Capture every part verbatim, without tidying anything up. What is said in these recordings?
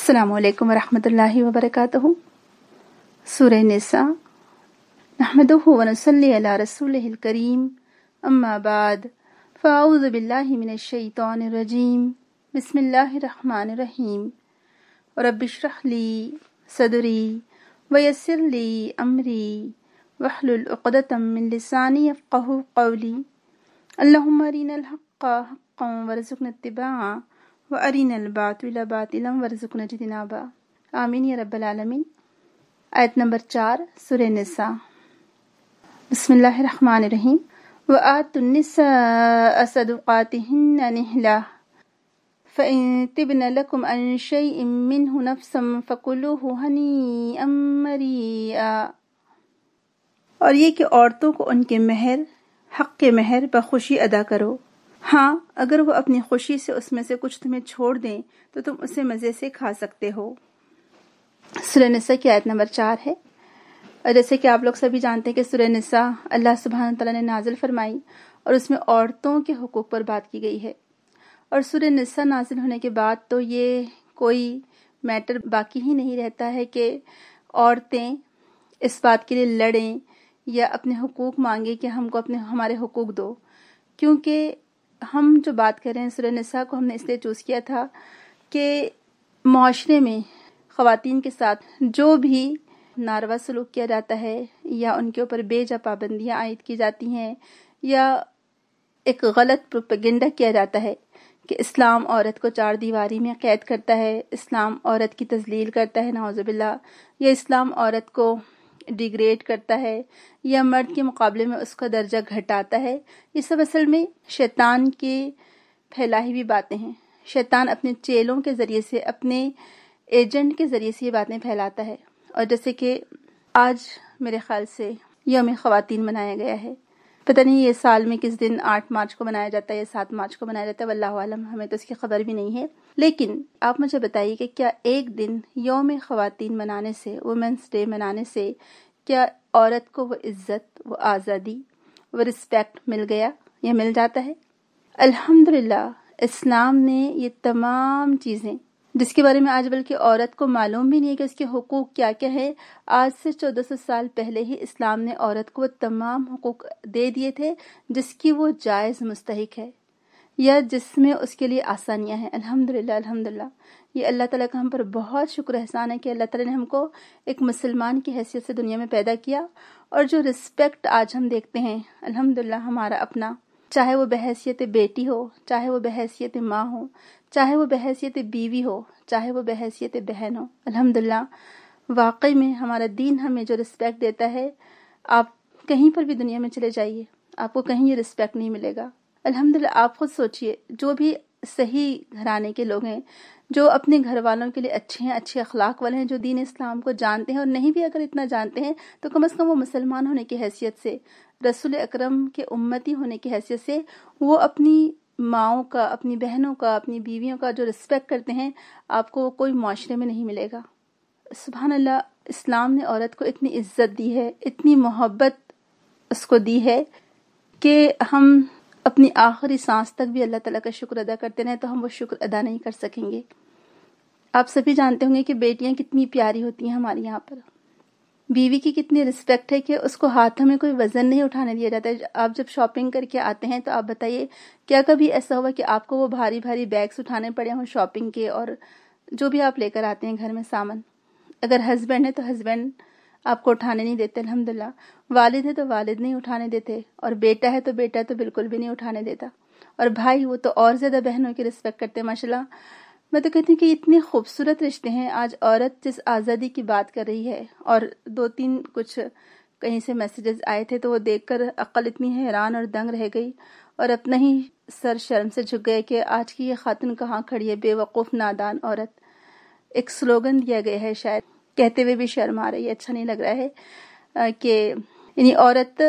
अस्सलामु अलैकुम वरहमतुल्लाहि वबरकातुहू। सूरह निसा। नहमदुहु व नसल्ली अला रसूलिहिल करीम। अम्मा बाद फ़अऊज़ु बिल्लाहि मिनश शैतानिर रजीम। बिस्मिल्लाहिर रहमानिर रहीम। रब्बि इश्रह ली सदरी व यस्सिर ली अमरी वहलुल उक़दतम मिन लिसानी यफ़क़हू क़ौली। अल्लाहुम्मा अरिनल हक़्क़ हक़्क़न वरज़ुक़ना इत्तिबाअ व अरिनल बातिला बातिलन वरज़ुक़ना इज्तिनाबा। आमीन या रब्बल आलमीन। आयत नंबर चार, सूरह निसा। बिस्मिल्लाहिर रहमानिर रहीम। व आतुन निस्साअ सदुक़ातिहिन्ना निहला फ़इन तिब्न लकुम अन शैइन मिन्हु नफ़्सन फ़कुलूहु हनीअम मरीआ। और ये कि औरतों को उनके महर हक़ के महर बखुशी अदा करो। हाँ, अगर वो अपनी खुशी से उसमें से कुछ तुम्हें छोड़ दें तो तुम उसे मज़े से खा सकते हो। सूरह निसा की आयत नंबर चार है। और जैसे कि आप लोग सभी जानते हैं कि सूरह निसा अल्लाह सुब्हानहू तआला ने नाजिल फरमाई और उसमें औरतों के हुकूक पर बात की गई है। और सूरह निसा नाजिल होने के बाद तो ये कोई मैटर बाकी ही नहीं रहता है कि औरतें इस बात के लिए लड़ें या अपने हुकूक मांगे कि हमको अपने हमारे हुकूक दो। क्योंकि हम जो बात कर रहे हैं सूरह निसा को हमने इसलिए चूज़ किया था कि माशरे में ख़वातीन के साथ जो भी नारवा सलूक किया जाता है या उनके ऊपर बेजा पाबंदियाँ आयद की जाती हैं या एक गलत प्रोपेगेंडा किया जाता है कि इस्लाम औरत को चार दीवारी में कैद करता है, इस्लाम औरत की तज़लील करता है नाउज़ुबिल्लाह, या इस्लाम औरत को डिग्रेड करता है या मर्द के मुकाबले में उसका दर्जा घटाता है। ये सब असल में शैतान की फैलाई हुई बातें हैं। शैतान अपने चेलों के ज़रिए से, अपने एजेंट के ज़रिए से ये बातें फैलाता है। और जैसे कि आज मेरे ख्याल से यौम ख़वातीन मनाया गया है, पता नहीं ये साल में किस दिन आठ मार्च को मनाया जाता है या सात मार्च को मनाया जाता है, वल्लाहु आलम, हमें तो इसकी खबर भी नहीं है। लेकिन आप मुझे बताइए कि क्या एक दिन यौम ख़वातीन मनाने से, वुमेंस डे मनाने से, क्या औरत को वो इज्जत, वो आज़ादी, वो रिस्पेक्ट मिल गया या मिल जाता है? अल्हम्दुलिल्लाह, इस्लाम ने ये तमाम चीज़ें जिसके बारे में आज बल्कि औरत को मालूम भी नहीं है कि उसके हुकूक क्या क्या है, आज से चौदह सौ साल पहले ही इस्लाम ने औरत को तमाम हुकूक दे दिए थे जिसकी वो जायज़ मुस्तहिक है या जिसमें उसके लिए आसानियां हैं। अल्हम्दुलिल्लाह अल्हम्दुलिल्लाह, ये अल्लाह ताला का हम पर बहुत शुक्र एहसान है कि अल्लाह ताला ने हमको एक मुसलमान की हैसियत से दुनिया में पैदा किया। और जो रिस्पेक्ट आज हम देखते हैं अल्हम्दुलिल्लाह हमारा अपना, चाहे वो बहैसियत बेटी हो, चाहे वो बहैसियत माँ हो, चाहे वो बहैसियत बीवी हो, चाहे वो बहैसियत बहन हो, अल्हम्दुलिल्लाह वाकई में हमारा दीन हमें जो रिस्पेक्ट देता है, आप कहीं पर भी दुनिया में चले जाइए आपको कहीं ये रिस्पेक्ट नहीं मिलेगा। अल्हम्दुलिल्लाह, आप खुद सोचिए, जो भी सही घराने के लोग हैं, जो अपने घर वालों के लिए अच्छे हैं, अच्छे अखलाक वाले हैं, जो दीन इस्लाम को जानते हैं, और नहीं भी अगर इतना जानते हैं तो कम से कम वो मुसलमान होने की हैसियत से, रसूल अकरम के उम्मती होने की हैसियत से वो अपनी माओं का, अपनी बहनों का, अपनी बीवियों का जो रिस्पेक्ट करते हैं, आपको कोई माशरे में नहीं मिलेगा। सुभान अल्लाह, इस्लाम ने औरत को इतनी इज्जत दी है, इतनी मोहब्बत उसको दी है कि हम अपनी आखिरी सांस तक भी अल्लाह ताला का शुक्र अदा करते रहें तो हम वो शुक्र अदा नहीं कर सकेंगे। आप सभी जानते होंगे कि बेटियां कितनी प्यारी होती हैं हमारे यहाँ पर। बीवी की कितनी रिस्पेक्ट है कि उसको हाथों में कोई वजन नहीं उठाने दिया जाता है। आप जब शॉपिंग करके आते हैं तो आप बताइए, क्या कभी ऐसा हुआ कि आपको वो भारी भारी बैग्स उठाने पड़े हों शॉपिंग के, और जो भी आप लेकर आते हैं घर में सामान? अगर हस्बैंड है तो हस्बैंड आपको उठाने नहीं देते अल्हम्दुलिल्लाह, वालिद है तो वालिद नहीं उठाने देते, और बेटा है तो बेटा तो बिल्कुल भी नहीं उठाने देता, और भाई वो तो और ज़्यादा बहनों की रिस्पेक्ट करते हैं माशाल्लाह। मैं तो कहती हूँ कि इतने खूबसूरत रिश्ते हैं। आज औरत जिस आज़ादी की बात कर रही है, और दो तीन कुछ कहीं से मैसेजेस आए थे तो वो देखकर अक्ल इतनी हैरान और दंग रह गई और अपना ही सर शर्म से झुक गए कि आज की ये खातून कहाँ खड़ी है, बेवकूफ़ नादान औरत। एक स्लोगन दिया गया है, शायद कहते हुए भी शर्म आ रही है, अच्छा नहीं लग रहा है कि यानी औरत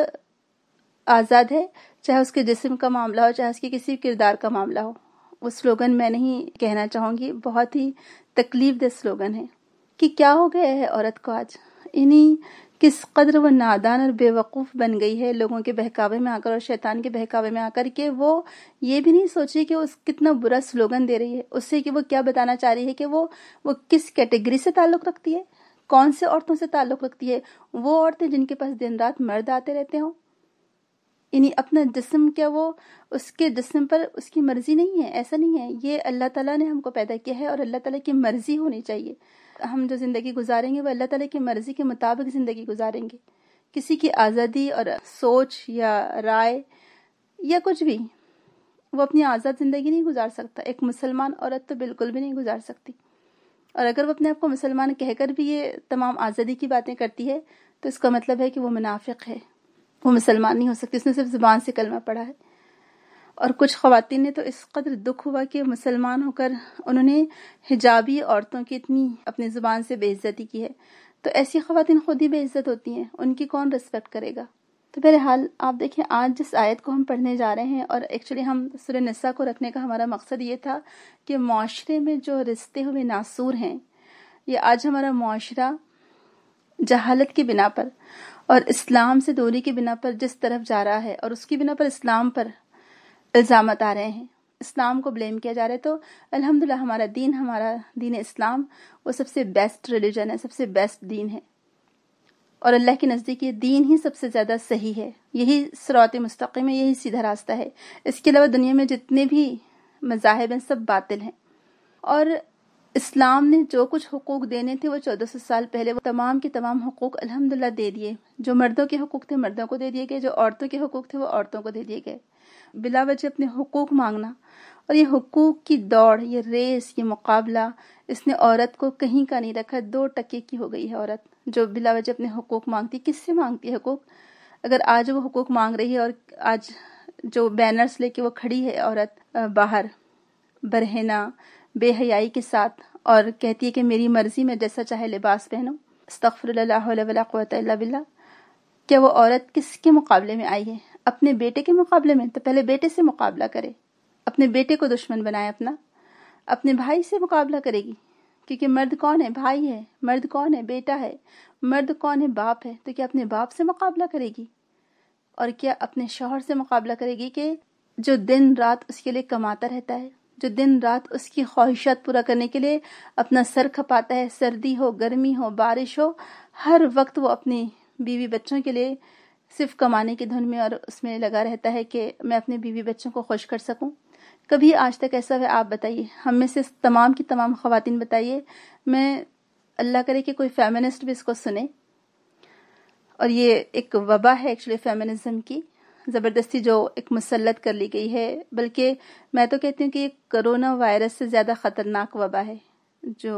आज़ाद है, चाहे उसके जिस्म का मामला हो, चाहे उसके किसी किरदार का मामला हो। वो स्लोगन मैं नहीं कहना चाहूँगी, बहुत ही तकलीफ दह स्लोगन है कि क्या हो गया है औरत को आज। इन्हीं کس قدر وہ نادان اور بے وقوف بن گئی ہے لوگوں کے بہکاوے میں آ کر اور شیطان کے بہکاوے میں آ کر کہ وہ یہ بھی نہیں سوچ رہی کہ وہ کتنا برا سلوگن دے رہی ہے اس سے، کہ وہ کیا بتانا چاہ رہی ہے کہ وہ وہ کس کیٹیگری سے تعلق رکھتی ہے، کون سے عورتوں سے تعلق رکھتی ہے۔ وہ عورتیں جن کے پاس دن رات مرد آتے رہتے ہوں، یعنی اپنا جسم، کیا وہ اس کے جسم پر اس کی مرضی نہیں ہے؟ ایسا نہیں ہے، یہ اللہ تعالیٰ نے ہم کو پیدا کیا ہے اور اللہ تعالیٰ کی مرضی ہونی چاہیے۔ ہم جو زندگی گزاریں گے وہ اللہ تعالیٰ کی مرضی کے مطابق زندگی گزاریں گے۔ کسی کی آزادی اور سوچ یا رائے یا کچھ بھی، وہ اپنی آزاد زندگی نہیں گزار سکتا۔ ایک مسلمان عورت تو بالکل بھی نہیں گزار سکتی، اور اگر وہ اپنے آپ کو مسلمان کہہ کر بھی یہ تمام آزادی کی باتیں کرتی ہے تو اس کا مطلب ہے کہ وہ منافق ہے، وہ مسلمان نہیں ہو سکتی، اس نے صرف زبان سے کلمہ پڑھا ہے۔ اور کچھ خواتین نے تو اس قدر دکھ ہوا کہ مسلمان ہو کر انہوں نے حجابی عورتوں کی اتنی اپنی زبان سے بے عزتی کی ہے، تو ایسی خواتین خود ہی بے عزت ہوتی ہیں، ان کی کون رسپیکٹ کرے گا؟ تو بہرحال آپ دیکھیں، آج جس آیت کو ہم پڑھنے جا رہے ہیں، اور ایکچولی ہم سورہ نساء کو رکھنے کا ہمارا مقصد یہ تھا کہ معاشرے میں جو رستے ہوئے ناسور ہیں، یہ آج ہمارا معاشرہ جہالت کی بنا پر اور اسلام سے دوری کی بنا پر جس طرف جا رہا ہے، اور اس کی بنا پر اسلام پر الزامات آ رہے ہیں، اسلام کو بلیم کیا جا رہا ہے، تو الحمدللہ ہمارا دین، ہمارا دین اسلام وہ سب سے بیسٹ ریلیجن ہے، سب سے بیسٹ دین ہے، اور اللہ کے نزدیک یہ دین ہی سب سے زیادہ صحیح ہے، یہی صراط مستقیم ہے، یہی سیدھا راستہ ہے۔ اس کے علاوہ دنیا میں جتنے بھی مذاہب ہیں سب باطل ہیں، اور اسلام نے جو کچھ حقوق دینے تھے وہ چودہ سو سال پہلے وہ تمام کے تمام حقوق الحمدللہ دے دیے۔ جو مردوں کے حقوق تھے مردوں کو دے دیے گئے، جو عورتوں کے حقوق تھے وہ عورتوں کو دے دیے گئے۔ بلا وجہ اپنے حقوق مانگنا اور یہ حقوق کی دوڑ، یہ ریس، یہ مقابلہ، اس نے عورت کو کہیں کا نہیں رکھا۔ دو ٹکے کی ہو گئی ہے عورت جو بلا وجہ اپنے حقوق مانگتی۔ کس سے مانگتی ہے حقوق؟ اگر آج وہ حقوق مانگ رہی ہے اور آج جو بینرز لے کے وہ کھڑی ہے عورت باہر برہنہ بے حیائی کے ساتھ اور کہتی ہے کہ میری مرضی، میں جیسا چاہے لباس پہنوں، استغفر اللہ، لا حول ولا قوۃ الا باللہ، کیا وہ عورت کس کے مقابلے میں آئی ہے؟ اپنے بیٹے کے مقابلے میں؟ تو پہلے بیٹے سے مقابلہ کرے، اپنے بیٹے کو دشمن بنائے اپنا، اپنے بھائی سے مقابلہ کرے گی، کیونکہ مرد کون ہے؟ بھائی ہے۔ مرد کون ہے؟ بیٹا ہے۔ مرد کون ہے؟ باپ ہے۔ تو کیا اپنے باپ سے مقابلہ کرے گی؟ اور کیا اپنے شوہر سے مقابلہ کرے گی کہ جو دن رات اس کے لیے کماتا رہتا ہے، جو دن رات اس کی خواہشات پورا کرنے کے لیے اپنا سر کھپاتا ہے، سردی ہو، گرمی ہو، بارش ہو، ہر وقت وہ اپنی بیوی بچوں کے لیے صرف کمانے کی دھن میں اور اس میں لگا رہتا ہے کہ میں اپنے بیوی بچوں کو خوش کر سکوں؟ کبھی آج تک ایسا ہے؟ آپ بتائیے، ہم میں سے تمام کی تمام خواتین بتائیے۔ میں اللہ کرے کہ کوئی فیمنسٹ بھی اس کو سنے، اور یہ ایک وبا ہے ایکچولی فیمنزم کی، زبردستی جو ایک مسلط کر لی گئی ہے، بلکہ میں تو کہتی ہوں کہ یہ کرونا وائرس سے زیادہ خطرناک وبا ہے جو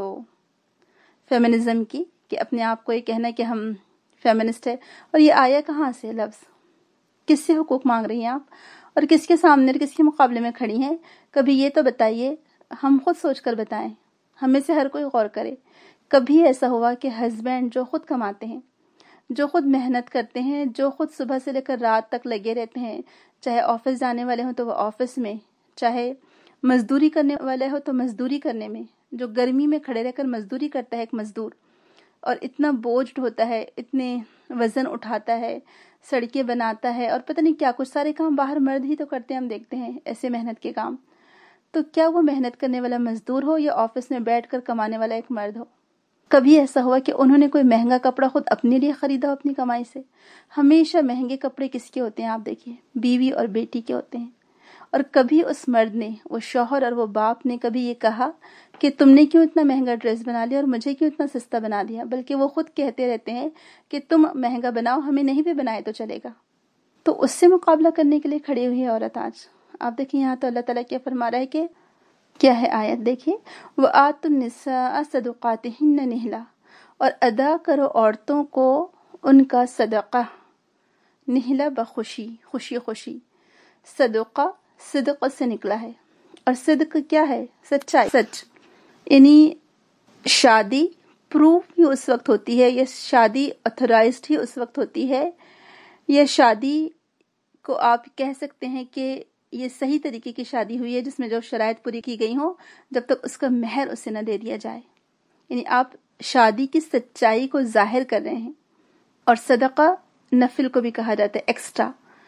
فیمنزم کی، کہ اپنے آپ کو یہ کہنا کہ ہم فیمنسٹ ہے۔ اور یہ آیا کہاں سے لفظ؟ کس سے حقوق مانگ رہی ہیں آپ، اور کس کے سامنے اور کس کے مقابلے میں کھڑی ہیں؟ کبھی یہ تو بتائیے، ہم خود سوچ کر بتائیں، ہم میں سے ہر کوئی غور کرے، کبھی ایسا ہوا کہ ہسبینڈ جو خود کماتے ہیں، جو خود محنت کرتے ہیں، جو خود صبح سے لے کر رات تک لگے رہتے ہیں، چاہے آفس جانے والے ہوں تو وہ آفس میں، چاہے مزدوری کرنے والے ہو تو مزدوری کرنے میں، جو گرمی میں کھڑے رہ کر مزدوری کرتا ہے ایک مزدور، اور اتنا بوجھ ہوتا ہے، اتنے وزن اٹھاتا ہے، سڑکیں بناتا ہے، اور پتہ نہیں کیا کچھ سارے کام باہر مرد ہی تو کرتے ہیں، ہم دیکھتے ہیں ایسے محنت کے کام۔ تو کیا وہ محنت کرنے والا مزدور ہو یا آفس میں بیٹھ کر کمانے والا ایک مرد ہو؟ کبھی ایسا ہوا کہ انہوں نے کوئی مہنگا کپڑا خود اپنے لیے خریدا ہو اپنی کمائی سے؟ ہمیشہ مہنگے کپڑے کس کے ہوتے ہیں؟ آپ دیکھیے، بیوی اور بیٹی کے ہوتے ہیں۔ اور کبھی اس مرد نے، وہ شوہر اور وہ باپ نے کبھی یہ کہا کہ تم نے کیوں اتنا مہنگا ڈریس بنا لیا اور مجھے کیوں اتنا سستا بنا دیا؟ بلکہ وہ خود کہتے رہتے ہیں کہ تم مہنگا بناؤ، ہمیں نہیں بھی بنائے تو چلے گا۔ تو اس سے مقابلہ کرنے کے لیے کھڑی ہوئی ہے عورت آج۔ آپ دیکھیں یہاں تو اللہ تعالیٰ کیا فرما رہا ہے کہ کیا ہے آیت دیکھیے، وَآتُوا النِّسَاءَ صَدُقَاتِهِنَّ نِحْلَةً، اور ادا کرو عورتوں کو ان کا صدقہ، نہلہ بخوشی، خوشی خوشی۔ صدقہ صدق سے نکلا ہے، اور صدق کیا ہے؟ سچائی، سچ۔ یعنی شادی پروف ہی اس وقت ہوتی ہے، یا شادی اتھورائزڈ ہی اس وقت ہوتی ہے، یا شادی کو آپ کہہ سکتے ہیں کہ یہ صحیح طریقے کی شادی ہوئی ہے جس میں جو شرائط پوری کی گئی ہوں، جب تک اس کا مہر اسے نہ دے دیا جائے۔ یعنی آپ شادی کی سچائی کو ظاہر کر رہے ہیں، اور صدقہ نفل کو بھی کہا جاتا ہے، ایکسٹرا.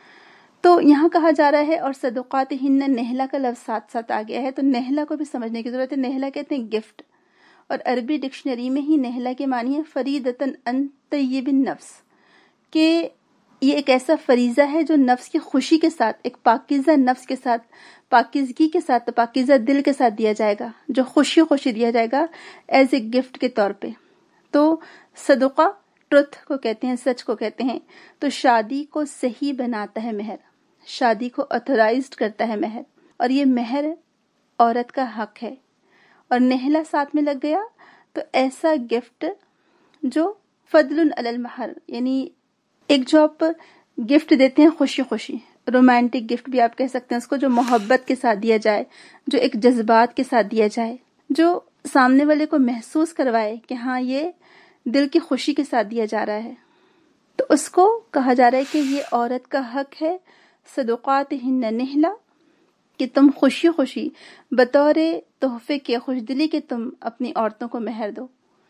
تو یہاں کہا جا رہا ہے اور صدقاتہن، نہلا کا لفظ ساتھ ساتھ آ گیا ہے، تو نہلا کو بھی سمجھنے کی ضرورت ہے. نہلا کہتے ہیں گفٹ، اور عربی ڈکشنری میں ہی نہلا کے معنی ہے فریدتن ان طیب النفس، کہ یہ ایک ایسا فریضہ ہے جو نفس کی خوشی کے ساتھ، ایک پاکیزہ نفس کے ساتھ، پاکیزگی کے ساتھ، پاکیزہ دل کے ساتھ دیا جائے گا، جو خوشی خوشی دیا جائے گا ایز اے گفٹ کے طور پہ. تو صدقہ ٹروتھ کو کہتے ہیں، سچ کو کہتے ہیں. تو شادی کو صحیح بناتا ہے مہر، شادی کو اتھورائزڈ کرتا ہے مہر، اور یہ مہر عورت کا حق ہے. اور نہلا ساتھ میں لگ گیا تو ایسا گفٹ جو فضل علی المہر، یعنی ایک جو آپ گفٹ دیتے ہیں خوشی خوشی، رومانٹک گفٹ بھی آپ کہہ سکتے ہیں اس کو، جو محبت کے ساتھ دیا جائے، جو ایک جذبات کے ساتھ دیا جائے، جو سامنے والے کو محسوس کروائے کہ ہاں یہ دل کی خوشی کے ساتھ دیا جا رہا ہے. تو اس کو کہا جا رہا ہے کہ یہ عورت کا حق ہے صدقاتہن نہلا، کہ تم خوشی خوشی بطور تحفے کے، خوش دلی کے تم اپنی عورتوں کو مہر دو.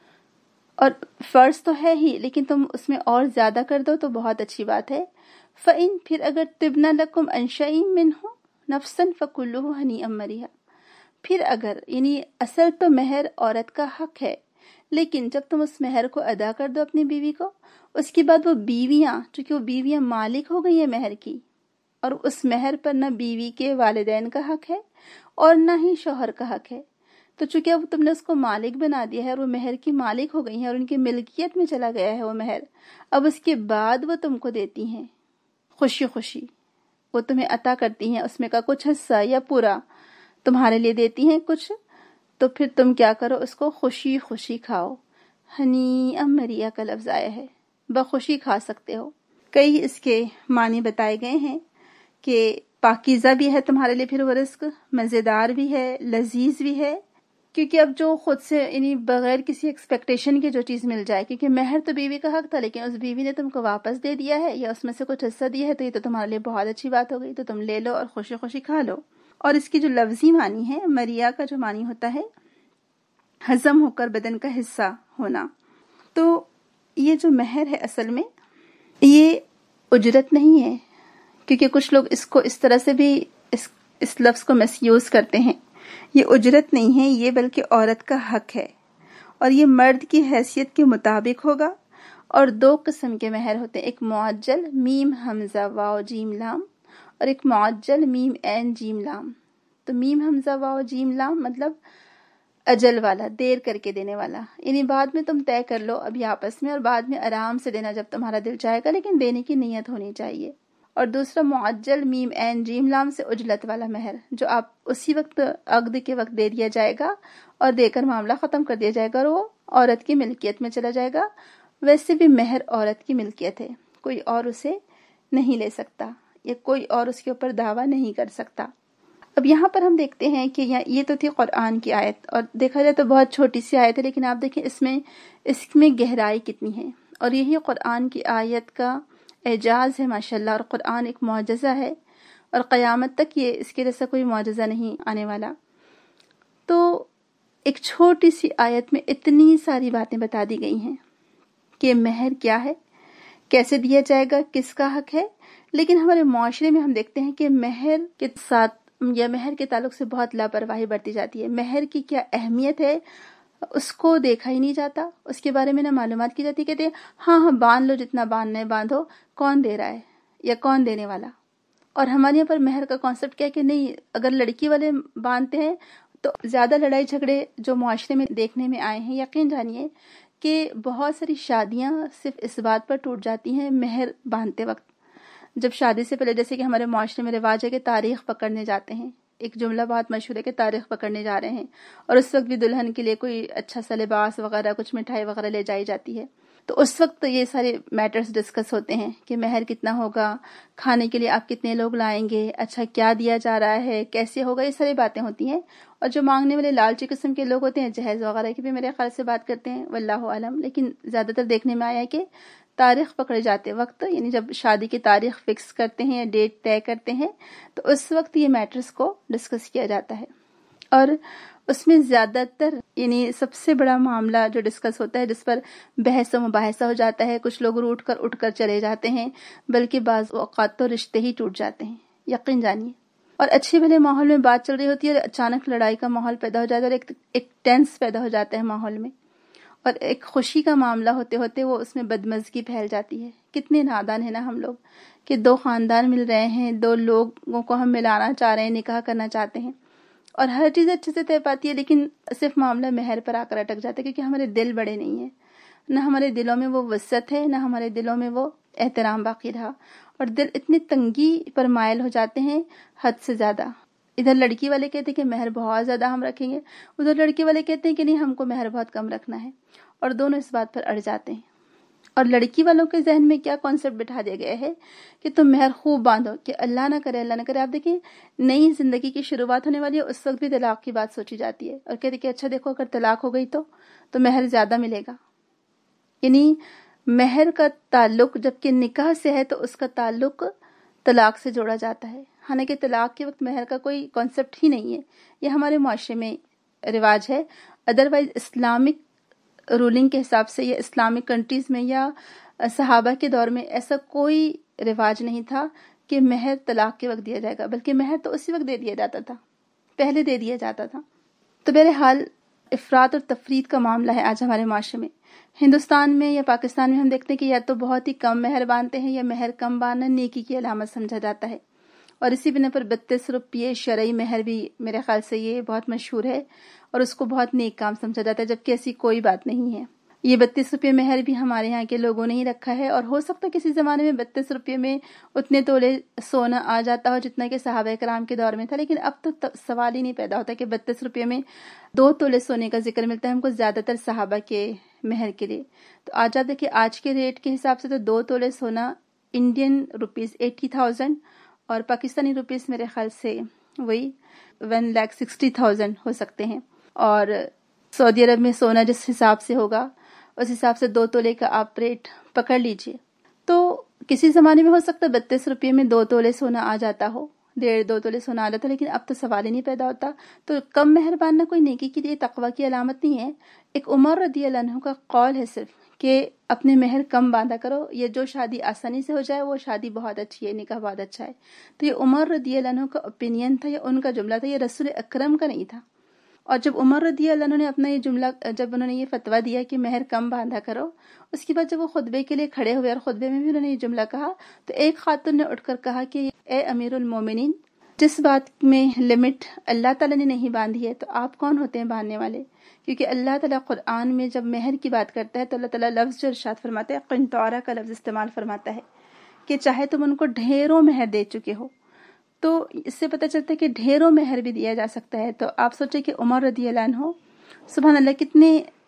اور فرض تو ہے ہی، لیکن تم اس میں اور زیادہ کر دو تو بہت اچھی بات ہے. فَإِن، پھر اگر طِبْنَ لَكُمْ عَنْ شَيْءٍ مِّنْهُ نَفْسًا فَكُلُّهُ هَنِيئًا مَرِيئًا. پھر اگر، یعنی اصل تو مہر عورت کا حق ہے، لیکن جب تم اس مہر کو ادا کر دو اپنی بیوی کو، اس کے بعد وہ بیویاں، چونکہ وہ بیویاں مالک ہو گئی ہیں مہر کی، اور اس مہر پر نہ بیوی کے والدین کا حق ہے اور نہ ہی شوہر کا حق ہے. تو چونکہ اب تم نے اس کو مالک بنا دیا ہے اور وہ مہر کی مالک ہو گئی ہیں اور ان کی ملکیت میں چلا گیا ہے وہ مہر، اب اس کے بعد وہ تم کو دیتی ہیں خوشی خوشی، وہ تمہیں عطا کرتی ہیں، اس میں کا کچھ حصہ یا پورا تمہارے لیے دیتی ہیں کچھ، تو پھر تم کیا کرو، اس کو خوشی خوشی کھاؤ. ہنیئا مریا کا لفظ آیا ہے، بخوشی کھا سکتے ہو. کئی اس کے معنی بتائے گئے ہیں کہ پاکیزہ بھی ہے تمہارے لیے، پھر وہ رزق مزیدار بھی ہے، لذیذ بھی ہے، کیونکہ اب جو خود سے، یعنی بغیر کسی ایکسپیکٹیشن کے جو چیز مل جائے، کیونکہ مہر تو بیوی کا حق تھا لیکن اس بیوی نے تم کو واپس دے دیا ہے یا اس میں سے کچھ حصہ دیا ہے، تو یہ تو تمہارے لیے بہت اچھی بات ہو گئی، تو تم لے لو اور خوشی خوشی کھا لو. اور اس کی جو لفظی معنی ہے، مریا کا جو معنی ہوتا ہے ہضم ہو کر بدن کا حصہ ہونا. تو یہ جو مہر ہے اصل میں یہ اجرت نہیں ہے، کیونکہ کچھ لوگ اس کو اس طرح سے بھی اس, اس لفظ کو مس یوز کرتے ہیں. یہ اجرت نہیں ہے، یہ بلکہ عورت کا حق ہے، اور یہ مرد کی حیثیت کے مطابق ہوگا. اور دو قسم کے مہر ہوتے ہیں، ایک معجل میم حمزہ واو جیم لام، اور ایک معجل میم عین جیم لام. تو میم حمزہ واو جیم لام مطلب اجل والا، دیر کر کے دینے والا، یعنی بعد میں تم طے کر لو ابھی آپس میں، اور بعد میں آرام سے دینا جب تمہارا دل چاہے گا، لیکن دینے کی نیت ہونی چاہیے. اور دوسرا معجل میم عین جیم لام سے اجلت والا مہر، جو آپ اسی وقت عقد کے وقت دے دیا جائے گا اور دے کر معاملہ ختم کر دیا جائے گا اور وہ عورت کی ملکیت میں چلا جائے گا. ویسے بھی مہر عورت کی ملکیت ہے، کوئی اور اسے نہیں لے سکتا یا کوئی اور اس کے اوپر دعویٰ نہیں کر سکتا. اب یہاں پر ہم دیکھتے ہیں کہ یہ تو تھی قرآن کی آیت، اور دیکھا جائے تو بہت چھوٹی سی آیت ہے، لیکن آپ دیکھیں اس میں اس میں گہرائی کتنی ہے، اور یہی قرآن کی آیت کا اعجاز ہے ماشاءاللہ. اور قرآن ایک معجزہ ہے، اور قیامت تک یہ اس کے جیسا کوئی معجزہ نہیں آنے والا. تو ایک چھوٹی سی آیت میں اتنی ساری باتیں بتا دی گئی ہیں کہ مہر کیا ہے، کیسے دیا جائے گا، کس کا حق ہے. لیکن ہمارے معاشرے میں ہم دیکھتے ہیں کہ مہر کے ساتھ یا مہر کے تعلق سے بہت لاپرواہی برتی جاتی ہے. مہر کی کیا اہمیت ہے اس کو دیکھا ہی نہیں جاتا، اس کے بارے میں نہ معلومات کی جاتی. کہتے ہیں ہاں ہاں باندھ لو، جتنا باندھنا ہے باندھو، کون دے رہا ہے یا کون دینے والا. اور ہمارے یہاں پر مہر کا کانسیپٹ کیا ہے کہ نہیں، اگر لڑکی والے باندھتے ہیں تو زیادہ لڑائی جھگڑے جو معاشرے میں دیکھنے میں آئے ہیں، یقین جانیے کہ بہت ساری شادیاں صرف اس بات پر ٹوٹ جاتی ہیں مہر باندھتے وقت. جب شادی سے پہلے، جیسے کہ ہمارے معاشرے میں رواج ہے کہ تاریخ پکڑنے جاتے ہیں، ایک جملہ بہت مشہور ہے کہ تاریخ پکڑنے جا رہے ہیں، اور اس وقت بھی دلہن کے لیے کوئی اچھا سا لباس وغیرہ، کچھ مٹھائی وغیرہ لے جائی جاتی ہے. تو اس وقت یہ سارے میٹرز ڈسکس ہوتے ہیں کہ مہر کتنا ہوگا، کھانے کے لیے آپ کتنے لوگ لائیں گے، اچھا کیا دیا جا رہا ہے، کیسے ہوگا، یہ ساری باتیں ہوتی ہیں. اور جو مانگنے والے لالچی قسم کے لوگ ہوتے ہیں، جہیز وغیرہ کی بھی میرے خیال سے بات کرتے ہیں، واللہ عالم. لیکن زیادہ تر دیکھنے میں آیا ہے کہ تاریخ پکڑے جاتے وقت، یعنی جب شادی کی تاریخ فکس کرتے ہیں یا ڈیٹ طے کرتے ہیں، تو اس وقت یہ میٹرز کو ڈسکس کیا جاتا ہے. اور اس میں زیادہ تر یعنی سب سے بڑا معاملہ جو ڈسکس ہوتا ہے، جس پر بحث و مباحثہ ہو جاتا ہے، کچھ لوگ روٹ کر اٹھ کر چلے جاتے ہیں، بلکہ بعض اوقات تو رشتے ہی ٹوٹ جاتے ہیں، یقین جانیے۔ اور اچھے بھلے ماحول میں بات چل رہی ہوتی ہے اور اچانک لڑائی کا ماحول پیدا ہو جاتا ہے، اور ایک ایک ٹینس پیدا ہو جاتا ہے ماحول میں، اور ایک خوشی کا معاملہ ہوتے ہوتے وہ اس میں بدمزگی پھیل جاتی ہے۔ کتنے نادان ہیں نا ہم لوگ کہ دو خاندان مل رہے ہیں، دو لوگوں کو ہم ملانا چاہ رہے ہیں، نکاح کرنا چاہتے ہیں، اور ہر چیز اچھے سے طے پاتی ہے، لیکن صرف معاملہ مہر پر آ کر اٹک جاتا ہے، کیونکہ ہمارے دل بڑے نہیں ہیں، نہ ہمارے دلوں میں وہ وسعت ہے، نہ ہمارے دلوں میں وہ احترام باقی رہا، اور دل اتنی تنگی پر مائل ہو جاتے ہیں حد سے زیادہ۔ ادھر لڑکی والے کہتے ہیں کہ مہر بہت زیادہ ہم رکھیں گے، ادھر لڑکے والے کہتے ہیں کہ نہیں، ہم کو مہر بہت کم رکھنا ہے، اور دونوں اس بات پر اڑ جاتے ہیں۔ اور لڑکی والوں کے ذہن میں کیا کانسیپٹ بٹھا دیا گیا ہے کہ تم مہر خوب باندھو، کہ اللہ نہ کرے اللہ نہ کرے آپ دیکھیں نئی زندگی کی شروعات ہونے والی ہے، اس وقت بھی طلاق کی بات سوچی جاتی ہے، اور کہتے کہ اچھا دیکھو اگر طلاق ہو گئی تو تو مہر زیادہ ملے گا۔ یعنی مہر کا تعلق جبکہ نکاح سے ہے تو اس کا تعلق طلاق سے جوڑا جاتا ہے، حالانکہ طلاق کے وقت مہر کا کوئی کانسیپٹ ہی نہیں ہے، یہ ہمارے معاشرے میں رواج ہے۔ ادروائز اسلامک رولنگ کے حساب سے یا اسلامک کنٹریز میں یا صحابہ کے دور میں ایسا کوئی رواج نہیں تھا کہ مہر طلاق کے وقت دیا جائے گا، بلکہ مہر تو اسی وقت دے دیا جاتا تھا، پہلے دے دیا جاتا تھا۔ تو بہرحال افراط اور تفریط کا معاملہ ہے آج ہمارے معاشرے میں۔ ہندوستان میں یا پاکستان میں ہم دیکھتے ہیں کہ یا تو بہت ہی کم مہر باندھتے ہیں، یا مہر کم باندھنا نیکی کی علامت سمجھا جاتا ہے، اور اسی بنا پر بتیس روپیے شرعی مہر بھی میرے خیال سے یہ بہت مشہور ہے، اور اس کو بہت نیک کام سمجھا جاتا ہے، جبکہ ایسی کوئی بات نہیں ہے۔ یہ بتیس روپے مہر بھی ہمارے یہاں کے لوگوں نے ہی رکھا ہے، اور ہو سکتا ہے کسی زمانے میں بتیس روپے میں اتنے تولے سونا آ جاتا ہو جتنا کہ صحابہ کرام کے دور میں تھا، لیکن اب تو سوال ہی نہیں پیدا ہوتا کہ بتیس روپے میں دو تولے سونے کا ذکر ملتا ہے ہم کو زیادہ تر صحابہ کے مہر کے لیے۔ تو آج آپ دیکھیں آج کے ریٹ کے حساب سے تو دو تولے سونا انڈین روپیز ایٹی تھاؤزینڈ، اور پاکستانی روپیز میرے خیال سے وہی ون لاکھ سکسٹی تھاؤزینڈ ہو سکتے ہیں، اور سعودی عرب میں سونا جس حساب سے ہوگا اس حساب سے دو تولے کا آپ ریٹ پکڑ لیجئے۔ تو کسی زمانے میں ہو سکتا ہے بتیس روپے میں دو تولے سونا آ جاتا ہو، ڈیڑھ دو تولے سونا آ جاتا، لیکن اب تو سوال ہی نہیں پیدا ہوتا۔ تو کم مہر باندھنا کوئی نیکی کے لیے تقوی کی علامت نہیں ہے۔ ایک عمر رضی اللہ عنہ کا قول ہے صرف کہ اپنے مہر کم باندھا کرو، یہ جو شادی آسانی سے ہو جائے وہ شادی بہت اچھی ہے، نکاح بہت اچھا ہے۔ تو یہ عمر رضی اللہ عنہ کا اوپینین تھا، یا ان کا جملہ تھا، یہ رسول اکرم کا نہیں تھا۔ اور جب عمر رضی اللہ عنہ نے اپنا یہ جملہ جب انہوں نے یہ فتویٰ دیا کہ مہر کم باندھا کرو، اس کے بعد جب وہ خطبے کے لیے کھڑے ہوئے اور خطبے میں بھی انہوں نے یہ جملہ کہا، تو ایک خاتون نے اٹھ کر کہا کہ اے امیر المومنین، جس بات میں لمٹ اللہ تعالیٰ نے نہیں باندھی ہے تو آپ کون ہوتے ہیں باندھنے والے؟ کیونکہ اللہ تعالیٰ قرآن میں جب مہر کی بات کرتا ہے تو اللہ تعالیٰ لفظ جو ارشاد فرماتا ہے، قنطارہ کا لفظ استعمال فرماتا ہے کہ چاہے تم ان کو ڈھیروں مہر دے چکے ہو، تو اس سے پتہ چلتا ہے کہ ڈھیروں مہر بھی دیا جا سکتا ہے۔ تو آپ سوچیں کہ عمر رضی اللہ عنہ سبحان اللہ کتنے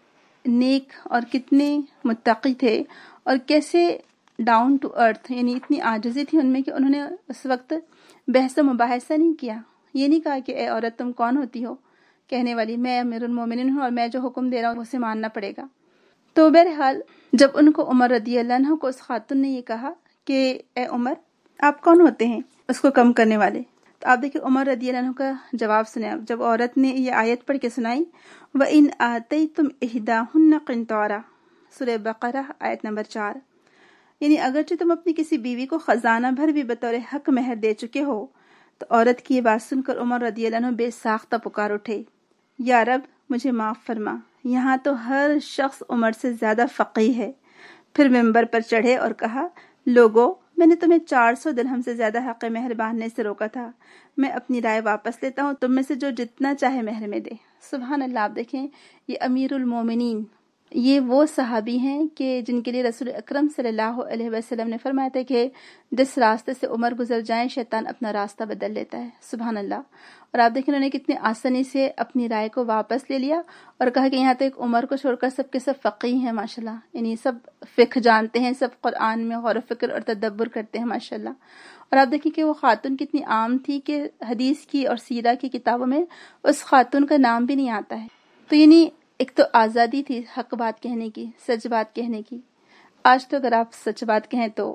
نیک اور کتنے متقی تھے، اور کیسے ڈاؤن ٹو ارتھ، یعنی اتنی عاجزی تھی ان میں کہ انہوں نے اس وقت بحث و مباحثہ نہیں کیا، یہ نہیں کہا کہ اے عورت تم کون ہوتی ہو کہنے والی، میں امیر المومنین ہوں اور میں جو حکم دے رہا ہوں اسے ماننا پڑے گا۔ تو بہرحال جب ان کو عمر رضی اللہ عنہ کو اس خاتون نے یہ کہا کہ اے عمر آپ کون ہوتے ہیں اس کو کم کرنے والے، تو آپ دیکھیں عمر رضی اللہ عنہ کا جواب سنیں۔ جب عورت نے یہ آیت پڑھ کے سنائی، وَإِنْ آتَيْتُمْ إِحْدَاهُنَّ قِنْطَارًا، سورہ بقرہ آیت نمبر چار، یعنی اگرچہ تم اپنی کسی بیوی کو خزانہ بھر بھی بطور حق مہر دے چکے ہو۔ تو عورت کی یہ بات سن کر عمر رضی اللہ عنہ بے ساختہ پکار اٹھے، یا رب مجھے معاف فرما، یہاں تو ہر شخص عمر سے زیادہ فقیہ ہے۔ پھر ممبر پر چڑھے اور کہا، لوگو، میں نے تمہیں چار سو درہم سے زیادہ حق مہر باندھنے سے روکا تھا، میں اپنی رائے واپس لیتا ہوں، تم میں سے جو جتنا چاہے مہر میں دے۔ سبحان اللہ، آپ دیکھیں یہ امیر المومنین، یہ وہ صحابی ہیں کہ جن کے لیے رسول اکرم صلی اللہ علیہ وسلم نے فرمایا تھا کہ جس راستے سے عمر گزر جائیں شیطان اپنا راستہ بدل لیتا ہے۔ سبحان اللہ، اور آپ دیکھیں انہوں نے کتنی آسانی سے اپنی رائے کو واپس لے لیا، اور کہا کہ یہاں تو ایک عمر کو چھوڑ کر سب کے سب فقیہ ہیں ماشاءاللہ، یعنی سب فقہ جانتے ہیں، سب قرآن میں غور و فکر اور تدبر کرتے ہیں ماشاءاللہ۔ اور آپ دیکھیں کہ وہ خاتون کتنی عام تھی کہ حدیث کی اور سیرہ کی کتابوں میں اس خاتون کا نام بھی نہیں آتا ہے۔ تو یعنی ایک تو آزادی تھی حق بات کہنے کی، سچ بات کہنے کی۔ آج تو اگر آپ سچ بات کہیں تو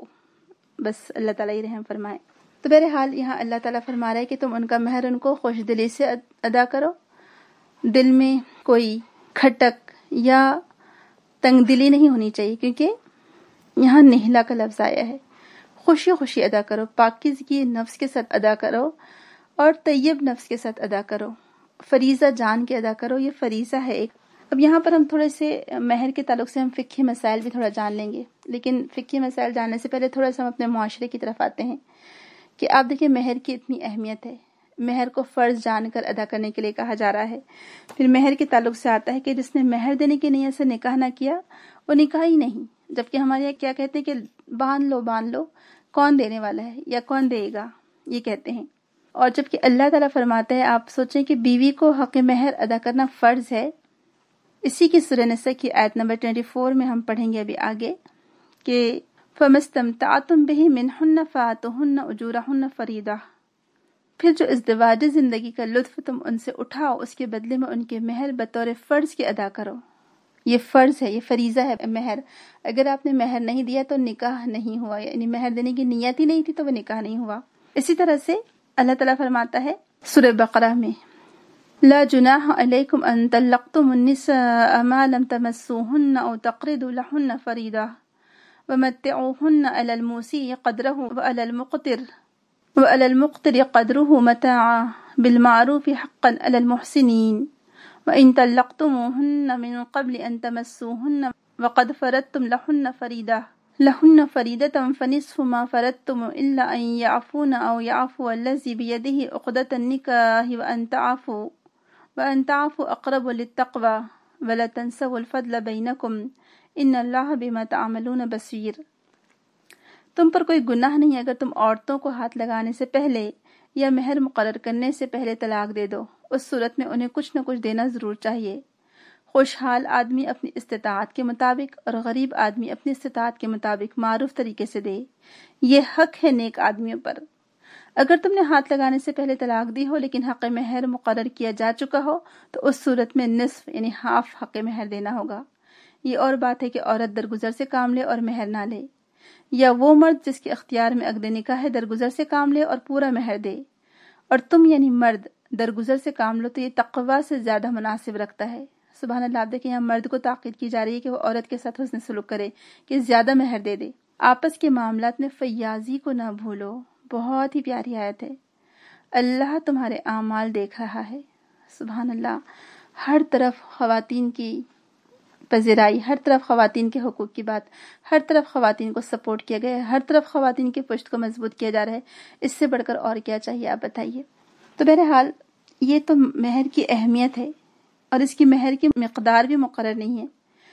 بس اللہ تعالیٰ ہی رحم فرمائے۔ تو بہرحال یہاں اللہ تعالیٰ فرما رہا ہے کہ تم ان کا مہر ان کو خوش دلی سے ادا کرو، دل میں کوئی کھٹک یا تنگ دلی نہیں ہونی چاہیے، کیونکہ یہاں نہلا کا لفظ آیا ہے۔ خوشی خوشی ادا کرو، پاکیزگی نفس کے ساتھ ادا کرو اور طیب نفس کے ساتھ ادا کرو، فریضہ جان کے ادا کرو، یہ فریضہ ہے ایک۔ اب یہاں پر ہم تھوڑے سے مہر کے تعلق سے ہم فقہی مسائل بھی تھوڑا جان لیں گے، لیکن فقہی مسائل جاننے سے پہلے تھوڑا سا ہم اپنے معاشرے کی طرف آتے ہیں کہ آپ دیکھیں مہر کی اتنی اہمیت ہے، مہر کو فرض جان کر ادا کرنے کے لیے کہا جا رہا ہے۔ پھر مہر کے تعلق سے آتا ہے کہ جس نے مہر دینے کی نیت سے نکاح نہ کیا وہ نکاح ہی نہیں، جبکہ ہمارے یہاں کیا کہتے ہیں کہ باندھ لو باندھ لو، کون دینے والا ہے یا کون دے گا، یہ کہتے ہیں۔ اور جبکہ اللہ تعالیٰ فرماتا ہے، آپ سوچیں کہ بیوی کو حق مہر ادا کرنا فرض ہے۔ اسی کی سورہ نساء کی آیت نمبر چوبیس میں ہم پڑھیں گے ابھی آگے کہ فَمَسْتَمْتَعْتُمْ بِهِ مِنْهُنَّ فَآتُوهُنَّ أُجُورَهُنَّ فَرِيضَةً، پھر جو ازدواجی زندگی کا لطف تم ان سے اٹھاؤ اس کے بدلے میں ان کے مہر بطور فرض کے ادا کرو۔ یہ فرض ہے، یہ فریضہ ہے مہر۔ اگر آپ نے مہر نہیں دیا تو نکاح نہیں ہوا، یعنی مہر دینے کی نیت ہی نہیں تھی تو وہ نکاح نہیں ہوا۔ اسی طرح سے اللہ تعالیٰ فرماتا ہے سورہ بقرہ میں لا جناح علیکم ان طلقتم النساء ما لم تمسوهن او تقرضوا لهن فریضہ ومتعوهن على الموسع قدره وعلى المقتر وعلى المقتر قدره متاعا بالمعروف حقا على المحسنين وإن طلقتموهن من قبل أن تمسوهن وقد فرضتم لهن فريضة لهن فريضة فنصف ما فرضتم إلا أن يعفون أو يعفو الذي بيده عقدة النكاح وأن تعفوا وأن تعفوا أقرب للتقوى ولا تنسوا الفضل بينكم إن الله بما تعملون بصير۔ تم پر کوئی گناہ نہیں اگر تم عورتوں کو ہاتھ لگانے سے پہلے یا مہر مقرر کرنے سے پہلے طلاق دے دو، اس صورت میں انہیں کچھ نہ کچھ دینا ضرور چاہیے۔ خوشحال آدمی اپنی استطاعت کے مطابق اور غریب آدمی اپنی استطاعت کے مطابق معروف طریقے سے دے، یہ حق ہے نیک آدمیوں پر۔ اگر تم نے ہاتھ لگانے سے پہلے طلاق دی ہو لیکن حق مہر مقرر کیا جا چکا ہو تو اس صورت میں نصف یعنی ہاف حق مہر دینا ہوگا۔ یہ اور بات ہے کہ عورت درگزر سے کام لے اور مہر نہ لے، یا وہ مرد جس کے اختیار میں عقد نکاح ہے درگزر سے کام لے اور پورا مہر دے، اور تم یعنی مرد درگزر سے کام لو تو یہ تقوی سے زیادہ مناسب رکھتا ہے۔ سبحان اللہ، آپ دیکھیں یہاں مرد کو تاکید کی جا رہی ہے کہ وہ عورت کے ساتھ حسن سلوک کرے، کہ زیادہ مہر دے دے۔ آپس کے معاملات میں فیاضی کو نہ بھولو، بہت ہی پیاری آیت ہے۔ اللہ تمہارے اعمال دیکھ رہا ہے۔ سبحان اللہ، ہر طرف خواتین کی پذیرائی، ہر طرف خواتین کے حقوق کی بات، ہر طرف خواتین کو سپورٹ کیا گیا ہے، ہر طرف خواتین کی پشت کو مضبوط کیا جا رہا ہے۔ اس سے بڑھ کر اور کیا چاہیے آپ بتائیے۔ تو بہرحال یہ تو مہر کی اہمیت ہے، اور اس کی مہر کی مقدار بھی مقرر نہیں ہے۔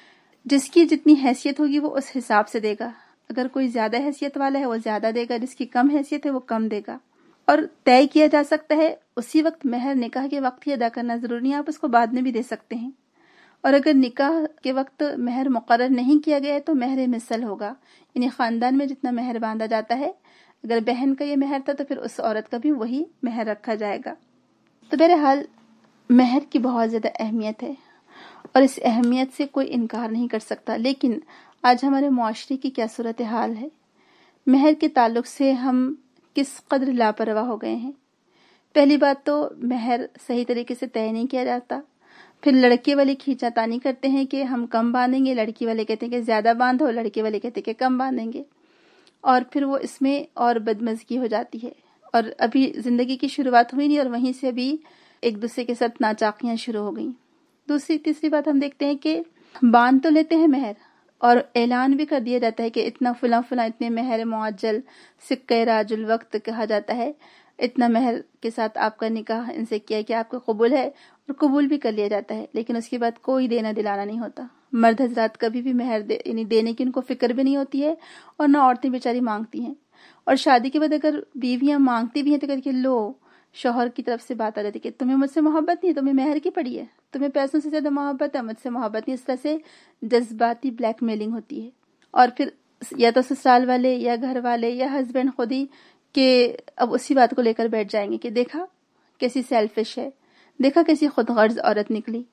جس کی جتنی حیثیت ہوگی وہ اس حساب سے دے گا۔ اگر کوئی زیادہ حیثیت والا ہے وہ زیادہ دے گا، جس کی کم حیثیت ہے وہ کم دے گا۔ اور طے کیا جا سکتا ہے اسی وقت، مہر نکاح کے وقت ہی ادا کرنا ضروری نہیں، آپ اس کو بعد میں بھی دے سکتے ہیں۔ اور اگر نکاح کے وقت مہر مقرر نہیں کیا گیا ہے تو مہر مثل ہوگا، یعنی خاندان میں جتنا مہر باندھا جاتا ہے، اگر بہن کا یہ مہر تھا تو پھر اس عورت کا بھی وہی مہر رکھا جائے گا۔ تو بہرحال مہر کی بہت زیادہ اہمیت ہے اور اس اہمیت سے کوئی انکار نہیں کر سکتا، لیکن آج ہمارے معاشرے کی کیا صورتحال ہے؟ مہر کے تعلق سے ہم کس قدر لاپرواہ ہو گئے ہیں۔ پہلی بات تو مہر صحیح طریقے سے طے نہیں کیا جاتا، پھر لڑکے والے کھینچا تانی کرتے ہیں کہ ہم کم باندھیں گے، لڑکی والے کہتے ہیں کہ زیادہ باندھو، لڑکے والے کہتے ہیں کہ کم باندھیں گے، اور پھر وہ اس میں اور بدمزگی ہو جاتی ہے، اور ابھی زندگی کی شروعات ہوئی نہیں اور وہیں سے ابھی ایک دوسرے کے ساتھ ناچاقیاں شروع ہو گئیں۔ دوسری تیسری بات ہم دیکھتے ہیں کہ باندھ تو لیتے ہیں مہر، اور اعلان بھی کر دیا جاتا ہے کہ اتنا فلاں فلاں اتنے مہر معجل سکہ راج الوقت کہا جاتا ہے، اتنا مہر کے ساتھ آپ کا نکاح ان سے کیا کہ آپ کا قبول ہے، اور قبول بھی کر لیا جاتا ہے، لیکن اس کے بعد کوئی دینا دلانا نہیں ہوتا۔ مرد حضرات کبھی بھی مہر دے یعنی دینے کی ان کو فکر بھی نہیں ہوتی ہے، اور نہ عورتیں بیچاری مانگتی ہیں۔ اور شادی کے بعد اگر بیویاں مانگتی بھی ہیں تو کہ لو، شوہر کی طرف سے بات آ جاتی کہ تمہیں مجھ سے محبت نہیں ہے، تمہیں مہر کی پڑی ہے، تمہیں پیسوں سے زیادہ محبت ہے، مجھ سے محبت نہیں۔ اس طرح سے جذباتی بلیک میلنگ ہوتی ہے، اور پھر یا تو سسرال والے یا گھر والے یا ہسبینڈ خود ہی کہ اب اسی بات کو لے کر بیٹھ جائیں گے کہ دیکھا کیسی سیلفش ہے، دیکھا کیسی خود غرض عورت نکلی،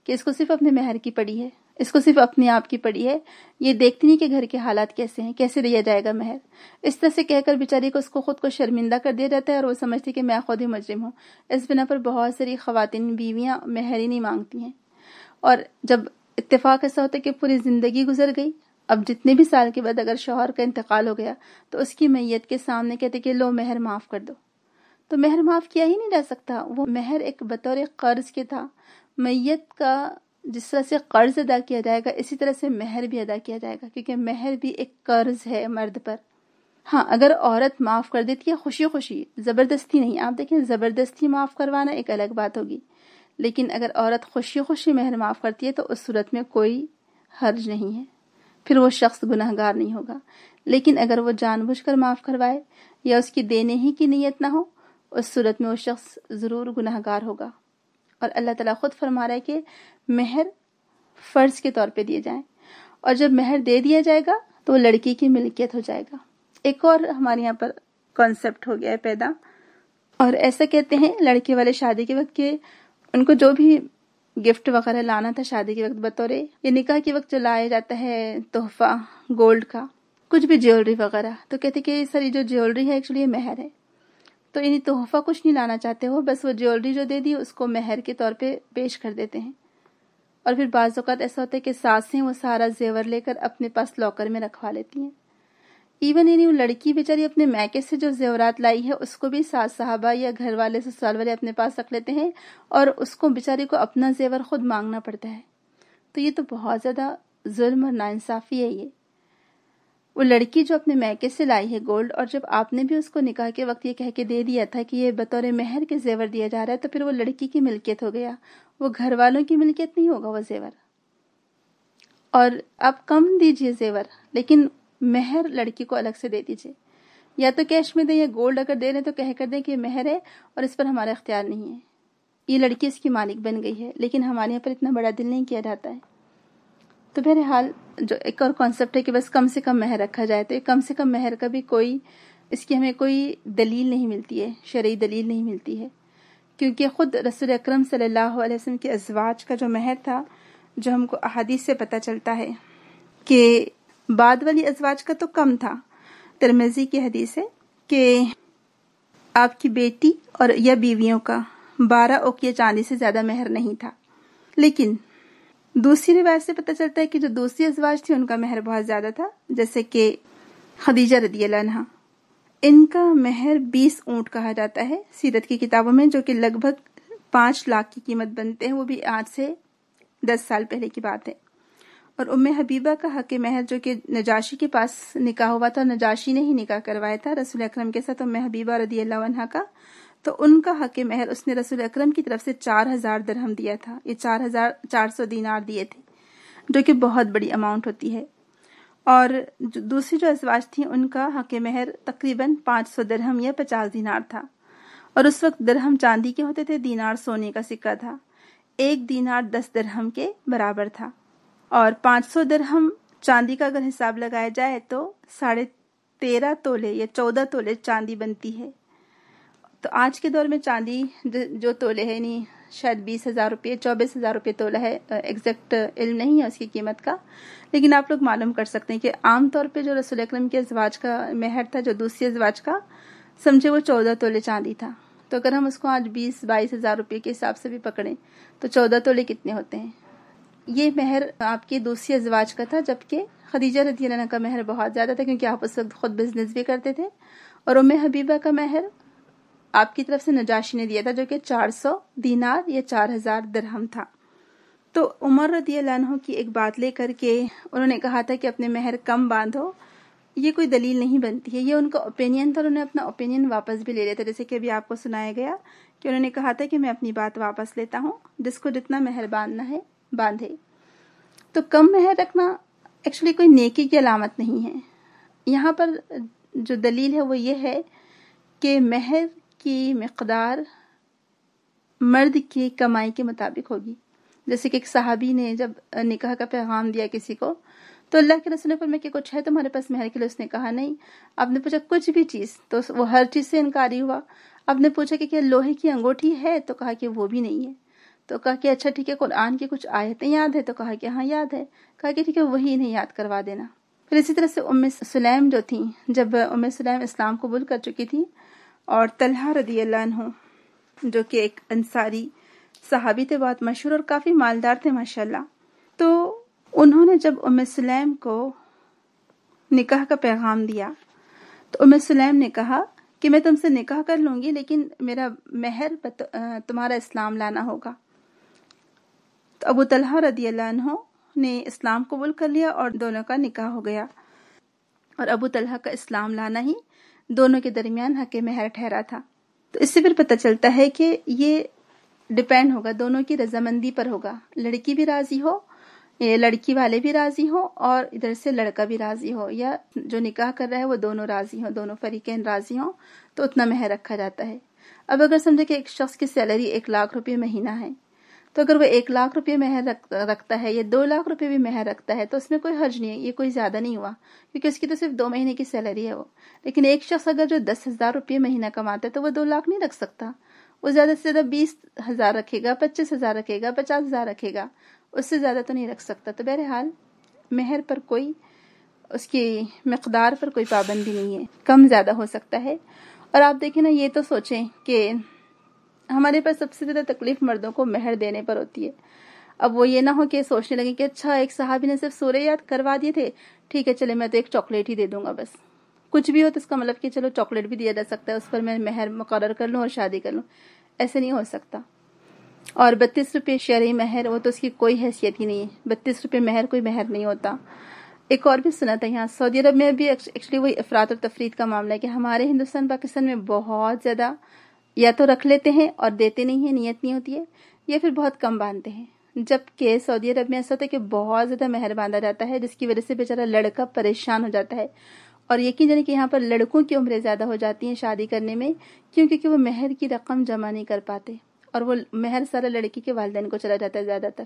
کہ اس کو صرف اپنے مہر کی پڑی ہے، اس کو صرف اپنے آپ کی پڑی ہے، یہ دیکھتی نہیں کہ گھر کے حالات کیسے ہیں، کیسے دیا جائے گا مہر۔ اس طرح سے کہہ کر بیچاری کو اس کو خود کو شرمندہ کر دیا جاتا ہے اور وہ سمجھتی کہ میں خود ہی مجرم ہوں۔ اس بنا پر بہت ساری خواتین بیویاں مہر ہی نہیں مانگتی ہیں، اور جب اتفاق ایسا ہوتا ہے کہ پوری زندگی گزر گئی، اب جتنے بھی سال کے بعد اگر شوہر کا انتقال ہو گیا تو اس کی میت کے سامنے کہتے کہ لو مہر معاف کر دو، تو مہر معاف کیا ہی نہیں جا سکتا۔ وہ مہر ایک بطور قرض کے تھا۔ میت کا جس طرح سے قرض ادا کیا جائے گا اسی طرح سے مہر بھی ادا کیا جائے گا، کیونکہ مہر بھی ایک قرض ہے مرد پر۔ ہاں، اگر عورت معاف کر دیتی ہے خوشی خوشی، زبردستی نہیں، آپ دیکھیں زبردستی معاف کروانا ایک الگ بات ہوگی، لیکن اگر عورت خوشی خوشی مہر معاف کرتی ہے تو اس صورت میں کوئی حرج نہیں ہے، پھر وہ شخص گناہ گار نہیں ہوگا۔ لیکن اگر وہ جان بوجھ کر معاف کروائے یا اس کی دینے ہی کی نیت نہ ہو، اس صورت میں وہ شخص ضرور گناہ گار ہوگا۔ اور اللہ تعالیٰ خود فرما رہا ہے کہ مہر فرض کے طور پہ دیے جائیں، اور جب مہر دے دیا جائے گا تو وہ لڑکی کی ملکیت ہو جائے گا۔ ایک اور ہمارے یہاں پر کانسیپٹ ہو گیا ہے پیدا، اور ایسا کہتے ہیں لڑکے والے شادی کے وقت کہ ان کو جو بھی گفٹ وغیرہ لانا تھا شادی کے وقت بطور یا نکاح کے وقت جو لایا جاتا ہے تحفہ گولڈ کا، کچھ بھی جیولری وغیرہ، تو کہتے کہ سر یہ جو جیولری ہے ایکچولی یہ مہر ہے، تو یعنی تحفہ کچھ نہیں لانا چاہتے ہو، بس وہ جیولری جو دے دی اس کو مہر کے طور پہ پیش کر دیتے ہیں۔ اور پھر بعض اوقات ایسا ہوتا ہے کہ ساسیں وہ سارا زیور لے کر اپنے پاس لاکر میں رکھوا لیتی ہیں۔ ایون یعنی وہ لڑکی بیچاری اپنے میکے سے جو زیورات لائی ہے اس کو بھی ساس صاحبہ یا گھر والے سسرال والے اپنے پاس رکھ لیتے ہیں، اور اس کو بیچاری کو اپنا زیور خود مانگنا پڑتا ہے۔ تو یہ تو بہت زیادہ ظلم اور ناانصافی ہے۔ یہ وہ لڑکی جو اپنے میکے سے لائی ہے گولڈ، اور جب آپ نے بھی اس کو نکاح کے وقت یہ کہہ کے دے دیا تھا کہ یہ بطور مہر کے زیور دیا جا رہا ہے، تو پھر وہ لڑکی کی ملکیت ہو گیا، وہ گھر والوں کی ملکیت نہیں ہوگا وہ زیور۔ اور آپ کم دیجئے زیور، لیکن مہر لڑکی کو الگ سے دے دیجئے، یا تو کیش میں دیں یا گولڈ اگر دے رہے تو کہہ کر دیں کہ یہ مہر ہے اور اس پر ہمارا اختیار نہیں ہے، یہ لڑکی اس کی مالک بن گئی ہے، لیکن ہمارے یہاں پر اتنا بڑا دل نہیں کیا جاتا ہے۔ تو بہرحال جو ایک اور کانسیپٹ ہے کہ بس کم سے کم مہر رکھا جائے، تو یہ کم سے کم مہر کا بھی کوئی اس کی ہمیں کوئی دلیل نہیں ملتی ہے، شرعی دلیل نہیں ملتی ہے، کیونکہ خود رسول اکرم صلی اللہ علیہ وسلم کے ازواج کا جو مہر تھا، جو ہم کو احادیث سے پتہ چلتا ہے کہ بعد والی ازواج کا تو کم تھا۔ ترمذی کی حدیث ہے کہ آپ کی بیٹی اور یا بیویوں کا بارہ اوقیہ چاندی سے زیادہ مہر نہیں تھا، لیکن دوسری روایت سے پتہ چلتا ہے کہ جو دوسری ازواج تھی ان کا مہر بہت زیادہ تھا، جیسے کہ خدیجہ رضی اللہ عنہا، ان کا مہر بیس اونٹ کہا جاتا ہے سیرت کی کتابوں میں، جو کہ لگ بھگ پانچ لاکھ کی قیمت بنتے ہیں، وہ بھی آج سے دس سال پہلے کی بات ہے۔ اور ام حبیبہ کا حق مہر جو کہ نجاشی کے پاس نکاح ہوا تھا، نجاشی نے ہی نکاح کروایا تھا رسول اکرم کے ساتھ ام حبیبہ رضی اللہ عنہا کا، تو ان کا حق مہر اس نے رسول اکرم کی طرف سے چار ہزار درہم دیا تھا، یہ چار ہزار چار سو دینار دیے تھے، جو کہ بہت بڑی اماؤنٹ ہوتی ہے۔ اور جو دوسری جو ازواج تھیں ان کا حق مہر تقریباً پانچ سو درہم یا پچاس دینار تھا، اور اس وقت درہم چاندی کے ہوتے تھے، دینار سونے کا سکہ تھا، ایک دینار دس درہم کے برابر تھا، اور پانچ سو درہم چاندی کا اگر حساب لگایا جائے تو ساڑھے تیرہ تولے یا چودہ تولے چاندی بنتی ہے۔ تو آج کے دور میں چاندی جو تولے ہے نہیں شاید بیس ہزار روپے چوبیس ہزار روپے تولہ ہے، ایگزیکٹ علم نہیں ہے اس کی قیمت کا، لیکن آپ لوگ معلوم کر سکتے ہیں کہ عام طور پہ جو رسول اکرم کے ازواج کا مہر تھا، جو دوسری ازواج کا سمجھے وہ چودہ تولے چاندی تھا، تو اگر ہم اس کو آج بیس بائیس ہزار روپے کے حساب سے بھی پکڑیں تو چودہ تولے کتنے ہوتے ہیں۔ یہ مہر آپ کی دوسری ازواج کا تھا، جبکہ خدیجہ رضی اللہ عنہ کا مہر بہت زیادہ تھا، کیونکہ آپ اس وقت خود بزنس بھی کرتے تھے، اور ام حبیبہ کا مہر آپ کی طرف سے نجاشی نے دیا تھا، جو کہ چار سو دینار یا چار ہزار درہم تھا۔ تو عمر رضی اللہ عنہ کی ایک بات لے کر کے انہوں نے کہا تھا کہ اپنے مہر کم باندھو، یہ کوئی دلیل نہیں بنتی ہے، یہ ان کا اوپینین تھا، انہوں نے اپنا اوپینین واپس بھی لے لیا تھا، جیسے کہ ابھی آپ کو سنایا گیا کہ انہوں نے کہا تھا کہ میں اپنی بات واپس لیتا ہوں، جس کو جتنا مہر باندھنا ہے باندھے۔ تو کم مہر رکھنا ایکچولی کوئی نیکی کی علامت نہیں ہے۔ یہاں پر جو دلیل ہے وہ یہ ہے کہ مہر کی مقدار مرد کی کمائی کے مطابق ہوگی۔ جیسے کہ ایک صحابی نے جب نکاح کا پیغام دیا کسی کو، تو اللہ کے رسول نے فرمایا کہ کچھ ہے تمہارے پاس مہر کے لیے؟ اس نے کہا نہیں۔ آپ نے پوچھا کچھ بھی چیز؟ تو وہ ہر چیز سے انکاری ہوا۔ آپ نے پوچھا کہ کیا لوہے کی انگوٹھی ہے؟ تو کہا کہ وہ بھی نہیں ہے۔ تو کہا کہ اچھا ٹھیک ہے قرآن کی کچھ آیتیں یاد ہے؟ تو کہا کہ ہاں یاد ہے. کہا کہ ٹھیک ہے وہی انہیں یاد کروا دینا. پھر اسی طرح سے ام سلیم جو تھیں، جب ام سلیم اسلام قبول کر چکی تھی اور طلحہ رضی اللہ عنہ جو کہ ایک انصاری صحابی تھے، بہت مشہور اور کافی مالدار تھے ماشاءاللہ، تو انہوں نے جب ام سلیم کو نکاح کا پیغام دیا تو ام سلیم نے کہا کہ میں تم سے نکاح کر لوں گی لیکن میرا مہر تمہارا اسلام لانا ہوگا. تو ابو طلحہ رضی اللہ عنہ نے اسلام قبول کر لیا اور دونوں کا نکاح ہو گیا، اور ابو طلحہ کا اسلام لانا ہی دونوں کے درمیان حق مہر ٹھہرا تھا. تو اس سے پھر پتہ چلتا ہے کہ یہ ڈیپینڈ ہوگا، دونوں کی رضامندی پر ہوگا، لڑکی بھی راضی ہو، لڑکی والے بھی راضی ہو، اور ادھر سے لڑکا بھی راضی ہو، یا جو نکاح کر رہا ہے وہ دونوں راضی ہوں، دونوں فریقین راضی ہوں، تو اتنا مہر رکھا جاتا ہے. اب اگر سمجھے کہ ایک شخص کی سیلری ایک لاکھ روپے مہینہ ہے، تو اگر وہ ایک لاکھ روپے مہر رکھتا ہے یا دو لاکھ روپے بھی مہر رکھتا ہے تو اس میں کوئی حرج نہیں ہے، یہ کوئی زیادہ نہیں ہوا، کیونکہ اس کی تو صرف دو مہینے کی سیلری ہے وہ. لیکن ایک شخص اگر جو دس ہزار روپے مہینہ کماتا ہے تو وہ دو لاکھ نہیں رکھ سکتا، وہ زیادہ سے زیادہ بیس ہزار رکھے گا، پچیس ہزار رکھے گا، پچاس ہزار رکھے گا، اس سے زیادہ تو نہیں رکھ سکتا. تو بہرحال مہر پر کوئی، اس کی مقدار پر کوئی پابندی نہیں ہے، کم زیادہ ہو سکتا ہے. اور آپ دیکھیں نا، یہ تو سوچیں کہ ہمارے پاس سب سے زیادہ تکلیف مردوں کو مہر دینے پر ہوتی ہے. اب وہ یہ نہ ہو کہ سوچنے لگے کہ اچھا ایک صحابی نے صرف سورہ یاد کروا دیے تھے، ٹھیک ہے چلے میں تو ایک چاکلیٹ ہی دے دوں گا بس. کچھ بھی ہو تو اس کا مطلب کہ چلو چاکلیٹ بھی دیا جا سکتا ہے، اس پر میں مہر مقرر کر لوں اور شادی کر لوں. ایسے نہیں ہو سکتا. اور بتیس روپے شرعی مہر، وہ تو اس کی کوئی حیثیت ہی نہیں ہے، بتیس روپے مہر کوئی مہر نہیں ہوتا. ایک اور بھی سنا تھا یہاں سعودی عرب میں بھی ایکچولی وہی افراط اور تفریط کا معاملہ ہے کہ ہمارے ہندوستان پاکستان میں بہت زیادہ یا تو رکھ لیتے ہیں اور دیتے نہیں ہیں، نیت نہیں ہوتی ہے، یا پھر بہت کم باندھتے ہیں. جبکہ سعودی عرب میں ایسا ہوتا ہے کہ بہت زیادہ مہر باندھا جاتا ہے، جس کی وجہ سے بیچارہ لڑکا پریشان ہو جاتا ہے. اور یقین جانے کہ یہاں پر لڑکوں کی عمریں زیادہ ہو جاتی ہیں شادی کرنے میں، کیونکہ کہ وہ مہر کی رقم جمع نہیں کر پاتے، اور وہ مہر سارا لڑکی کے والدین کو چلا جاتا ہے زیادہ تر.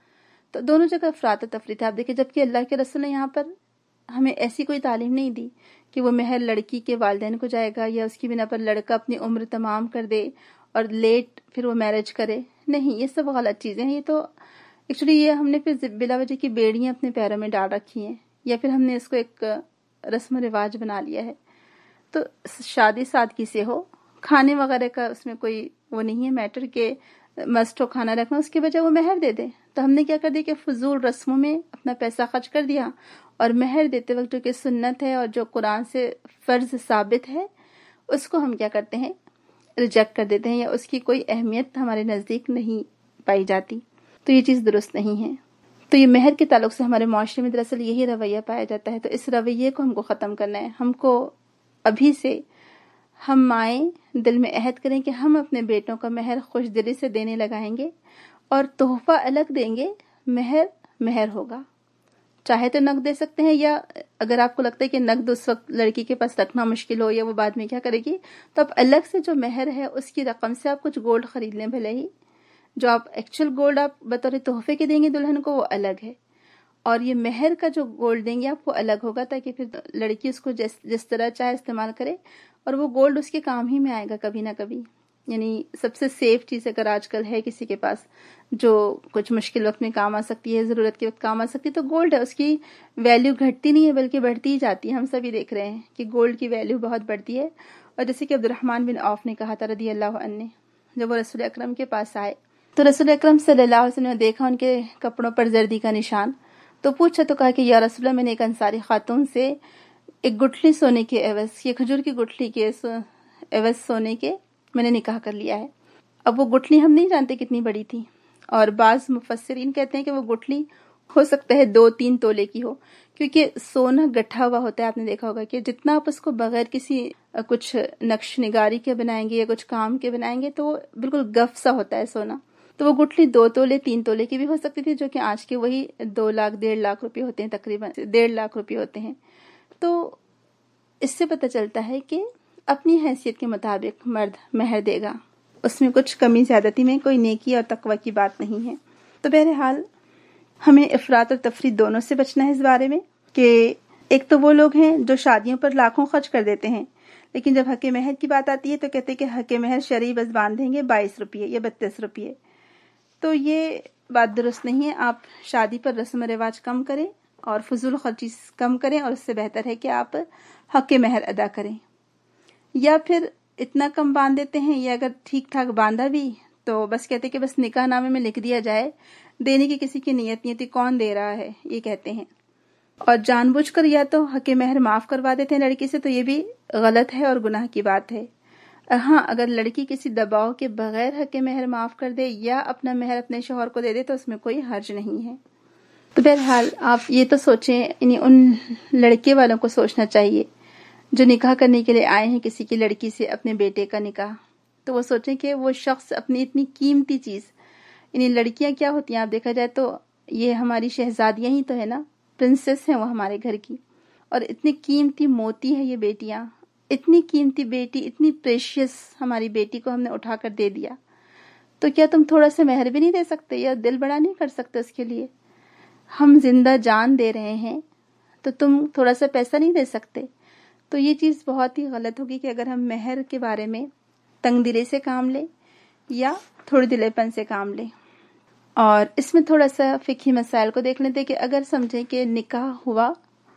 تو دونوں جگہ افراط و تفریط ہے. آپ دیکھیں جبکہ اللہ کے رسول نے یہاں پر ہمیں ایسی کوئی تعلیم نہیں دی کہ وہ مہر لڑکی کے والدین کو جائے گا، یا اس کی بنا پر لڑکا اپنی عمر تمام کر دے اور لیٹ پھر وہ میرج کرے. نہیں، یہ سب غلط چیزیں ہیں. یہ تو ایکچولی یہ ہم نے پھر بلا وجہ کی بیڑیاں اپنے پیروں میں ڈال رکھی ہیں، یا پھر ہم نے اس کو ایک رسم و رواج بنا لیا ہے. تو شادی سادگی سے ہو، کھانے وغیرہ کا اس میں کوئی وہ نہیں ہے میٹر کہ مسٹ ہو کھانا رکھنا، اس کے بجائے وہ مہر دے دے. تو ہم نے کیا کر دیا کہ فضول رسموں میں اپنا پیسہ خرچ کر دیا، اور مہر دیتے وقت جو کہ سنت ہے اور جو قرآن سے فرض ثابت ہے اس کو ہم کیا کرتے ہیں، ریجیکٹ کر دیتے ہیں، یا اس کی کوئی اہمیت ہمارے نزدیک نہیں پائی جاتی. تو یہ چیز درست نہیں ہے. تو یہ مہر کے تعلق سے ہمارے معاشرے میں دراصل یہی رویہ پایا جاتا ہے. تو اس رویے کو ہم کو ختم کرنا ہے. ہم کو ابھی سے ہم مائیں دل میں عہد کریں کہ ہم اپنے بیٹوں کا مہر خوش دلی سے دینے لگائیں گے، اور تحفہ الگ دیں گے، مہر مہر ہوگا. چاہے تو نقد دے سکتے ہیں، یا اگر آپ کو لگتا ہے کہ نقد اس وقت لڑکی کے پاس رکھنا مشکل ہو یا وہ بعد میں کیا کرے گی، تو آپ الگ سے جو مہر ہے اس کی رقم سے آپ کچھ گولڈ خرید لیں. بھلے ہی جو آپ ایکچوئل گولڈ آپ بطور تحفے کے دیں گے دلہن کو وہ الگ ہے، اور یہ مہر کا جو گولڈ دیں گے آپ کو الگ ہوگا، تاکہ پھر لڑکی اس کو جس جس طرح چاہے استعمال کرے، اور وہ گولڈ اس کے کام ہی میں آئے گا کبھی نہ کبھی. یعنی سب سے سیف چیز اگر آج کل ہے کسی کے پاس جو کچھ مشکل وقت میں کام آ سکتی ہے، ضرورت کے وقت کام آ سکتی ہے، تو گولڈ ہے. اس کی ویلیو گھٹتی نہیں ہے بلکہ بڑھتی ہی جاتی ہے. ہم سبھی دیکھ رہے ہیں کہ گولڈ کی ویلیو بہت بڑھتی ہے. اور جیسے کہ عبد الرحمن بن عوف نے کہا تھا رضی اللہ عنہ، جب وہ رسول اکرم کے پاس آئے تو رسول اکرم صلی اللہ علیہ وسلم نے دیکھا ان کے کپڑوں پر زردی کا نشان، تو پوچھا تو کہا کہ یا رسول اللہ، میں نے ایک انصاری خاتون سے ایک گٹھلی سونے کے عوض، یہ کھجور کی گٹھلی کے عوض سونے کے میں نے نکاح کر لیا ہے. اب وہ گٹھلی ہم نہیں جانتے کتنی بڑی تھی، اور بعض مفسرین کہتے ہیں کہ وہ گٹھلی ہو سکتا ہے دو تین تولے کی ہو، کیونکہ سونا گٹھا ہوا ہوتا ہے. آپ نے دیکھا ہوگا کہ جتنا آپ اس کو بغیر کسی کچھ نقش نگاری کے بنائیں گے یا کچھ کام کے بنائیں گے تو وہ بالکل گف سا ہوتا ہے سونا. تو وہ گٹھلی دو تولے تین تولے کی بھی ہو سکتی تھی، جو کہ آج کے وہی دو لاکھ ڈیڑھ لاکھ روپے ہوتے ہیں، تقریباً ڈیڑھ لاکھ روپے ہوتے ہیں. تو اس سے پتہ چلتا ہے کہ اپنی حیثیت کے مطابق مرد مہر دے گا، اس میں کچھ کمی زیادتی میں کوئی نیکی اور تقوی کی بات نہیں ہے. تو بہرحال ہمیں افراط اور تفریط دونوں سے بچنا ہے اس بارے میں کہ ایک تو وہ لوگ ہیں جو شادیوں پر لاکھوں خرچ کر دیتے ہیں، لیکن جب حق مہر کی بات آتی ہے تو کہتے ہیں کہ حق مہر شرعی بس باندھیں گے بائیس روپیے یا بتیس روپیے. تو یہ بات درست نہیں ہے. آپ شادی پر رسم و رواج کم کریں اور فضول خرچی کم کریں، اور اس سے بہتر ہے کہ آپ حق مہر ادا کریں. یا پھر اتنا کم باندھ دیتے ہیں، یا اگر ٹھیک ٹھاک باندھا بھی تو بس کہتے ہیں کہ بس نکاح نامے میں لکھ دیا جائے، دینے کی کسی کی نیت نہیں ہوتی، کون دے رہا ہے یہ کہتے ہیں. اور جان بوجھ کر یا تو حق مہر معاف کروا دیتے ہیں لڑکی سے، تو یہ بھی غلط ہے اور گناہ کی بات ہے. ہاں، اگر لڑکی کسی دباؤ کے بغیر حق مہر معاف کر دے یا اپنا مہر اپنے شوہر کو دے دے تو اس میں کوئی حرج نہیں ہے. تو بہرحال آپ یہ تو سوچیں، یعنی ان لڑکے والوں کو سوچنا چاہیے جو نکاح کرنے کے لیے آئے ہیں کسی کی لڑکی سے، اپنے بیٹے کا نکاح. تو وہ سوچیں کہ وہ شخص اپنی اتنی قیمتی چیز، یعنی لڑکیاں کیا ہوتی ہیں آپ دیکھا جائے تو یہ ہماری شہزادیاں ہی تو ہے نا، پرنسس ہیں وہ ہمارے گھر کی، اور اتنی قیمتی موتی ہے یہ بیٹیاں، اتنی قیمتی بیٹی، اتنی پریشیس ہماری بیٹی کو ہم نے اٹھا کر دے دیا. تو کیا تم تھوڑا سا مہر بھی نہیں دے سکتے یا دل بڑا نہیں کر سکتے اس کے لیے؟ ہم زندہ جان دے رہے ہیں تو تم تھوڑا سا پیسہ نہیں دے سکتے؟ تو یہ چیز بہت ہی غلط ہوگی کہ اگر ہم مہر کے بارے میں تنگ دلی سے کام لیں یا تھوڑی دلے پن سے کام لیں. اور اس میں تھوڑا سا فقہی مسائل کو دیکھ لیتے کہ اگر سمجھیں کہ نکاح ہوا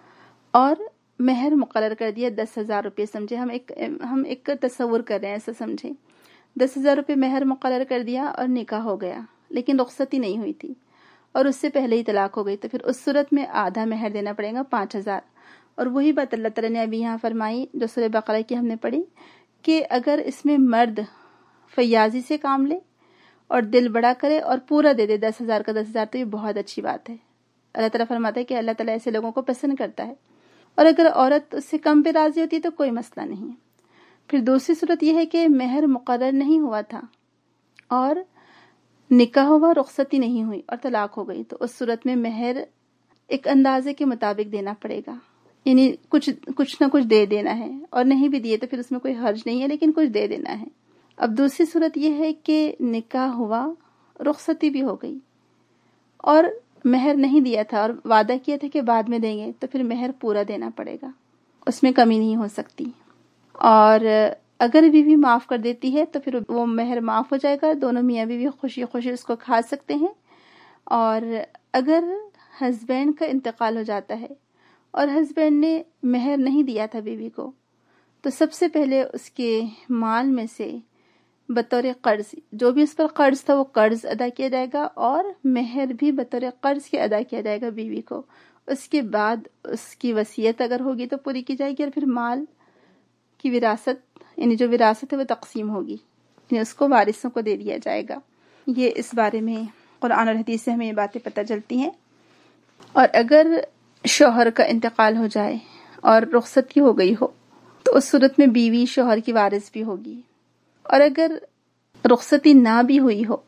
اور مہر مقرر کر دیا دس ہزار روپے، سمجھے ہم ایک ہم ایک تصور کر رہے ہیں، ایسا سمجھیں دس ہزار روپے مہر مقرر کر دیا اور نکاح ہو گیا، لیکن رخصتی نہیں ہوئی تھی اور اس سے پہلے ہی طلاق ہو گئی، تو پھر اس صورت میں آدھا مہر دینا پڑے گا، پانچ ہزار. اور وہی بات اللہ تعالیٰ نے ابھی یہاں فرمائی جو سورہ بقرہ کی ہم نے پڑھی کہ اگر اس میں مرد فیاضی سے کام لے اور دل بڑا کرے اور پورا دے دے دس ہزار کا دس ہزار تو یہ بہت اچھی بات ہے. اللہ تعالیٰ فرماتا ہے کہ اللہ تعالیٰ ایسے لوگوں کو پسند کرتا ہے. اور اگر عورت اس سے کم پہ راضی ہوتی ہے تو کوئی مسئلہ نہیں ہے. پھر دوسری صورت یہ ہے کہ مہر مقرر نہیں ہوا تھا اور نکاح ہوا، رخصتی نہیں ہوئی اور طلاق ہو گئی، تو اس صورت میں مہر ایک اندازے کے مطابق دینا پڑے گا، یعنی کچھ کچھ نہ کچھ دے دینا ہے، اور نہیں بھی دیے تو پھر اس میں کوئی حرج نہیں ہے، لیکن کچھ دے دینا ہے. اب دوسری صورت یہ ہے کہ نکاح ہوا، رخصتی بھی ہو گئی اور مہر نہیں دیا تھا اور وعدہ کیا تھا کہ بعد میں دیں گے، تو پھر مہر پورا دینا پڑے گا، اس میں کمی نہیں ہو سکتی. اور اگر بیوی معاف کر دیتی ہے تو پھر وہ مہر معاف ہو جائے گا، دونوں میاں بیوی خوشی خوشی اس کو کھا سکتے ہیں. اور اگر ہسبینڈ کا انتقال ہو جاتا ہے اور ہسبینڈ نے مہر نہیں دیا تھا بیوی کو، تو سب سے پہلے اس کے مال میں سے بطور قرض جو بھی اس پر قرض تھا وہ قرض ادا کیا جائے گا، اور مہر بھی بطور قرض کے ادا کیا جائے گا بیوی کو. اس کے بعد اس کی وصیت اگر ہوگی تو پوری کی جائے گی، اور پھر مال کی وراثت، یعنی جو وراثت ہے وہ تقسیم ہوگی، یعنی اس کو وارثوں کو دے دیا جائے گا. یہ اس بارے میں قرآن اور حدیث سے ہمیں یہ باتیں پتہ چلتی ہیں. اور اگر شوہر کا انتقال ہو جائے اور رخصتی ہو گئی ہو تو اس صورت میں بیوی شوہر کی وارث بھی ہوگی. اور اگر رخصتی نہ بھی ہوئی ہو،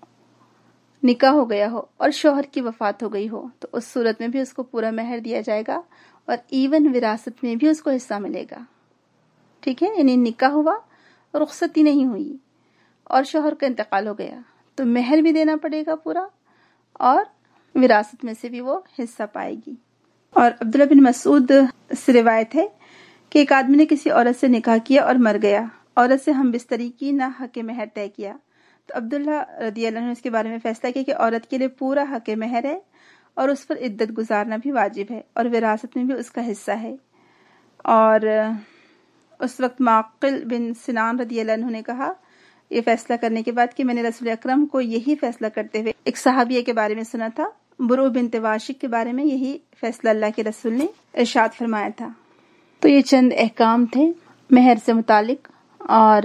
نکاح ہو گیا ہو اور شوہر کی وفات ہو گئی ہو، تو اس صورت میں بھی اس کو پورا مہر دیا جائے گا اور ایون وراثت میں بھی اس کو حصہ ملے گا. ٹھیک ہے، یعنی نکاح ہوا، رخصتی نہیں ہوئی اور شوہر کا انتقال ہو گیا تو مہر بھی دینا پڑے گا پورا، اور وراثت میں سے بھی وہ حصہ پائے گی. اور عبداللہ بن مسعود سے روایت ہے کہ ایک آدمی نے کسی عورت سے نکاح کیا اور مر گیا، عورت سے ہم بستری کی، نہ حق مہر طے کیا. تو عبداللہ رضی اللہ عنہ نے اس کے بارے میں فیصلہ کیا کہ عورت کے لیے پورا حق مہر ہے اور اس پر عدت گزارنا بھی واجب ہے، اور وراثت میں بھی اس کا حصہ ہے. اور اس وقت معقل بن سنان رضی اللہ عنہ نے کہا یہ فیصلہ کرنے کے بعد کہ میں نے رسول اکرم کو یہی فیصلہ کرتے ہوئے ایک صحابیہ کے بارے میں سنا تھا، برو بنت واشق کے بارے میں یہی فیصلہ اللہ کے رسول نے ارشاد فرمایا تھا. تو یہ چند احکام تھے مہر سے متعلق، اور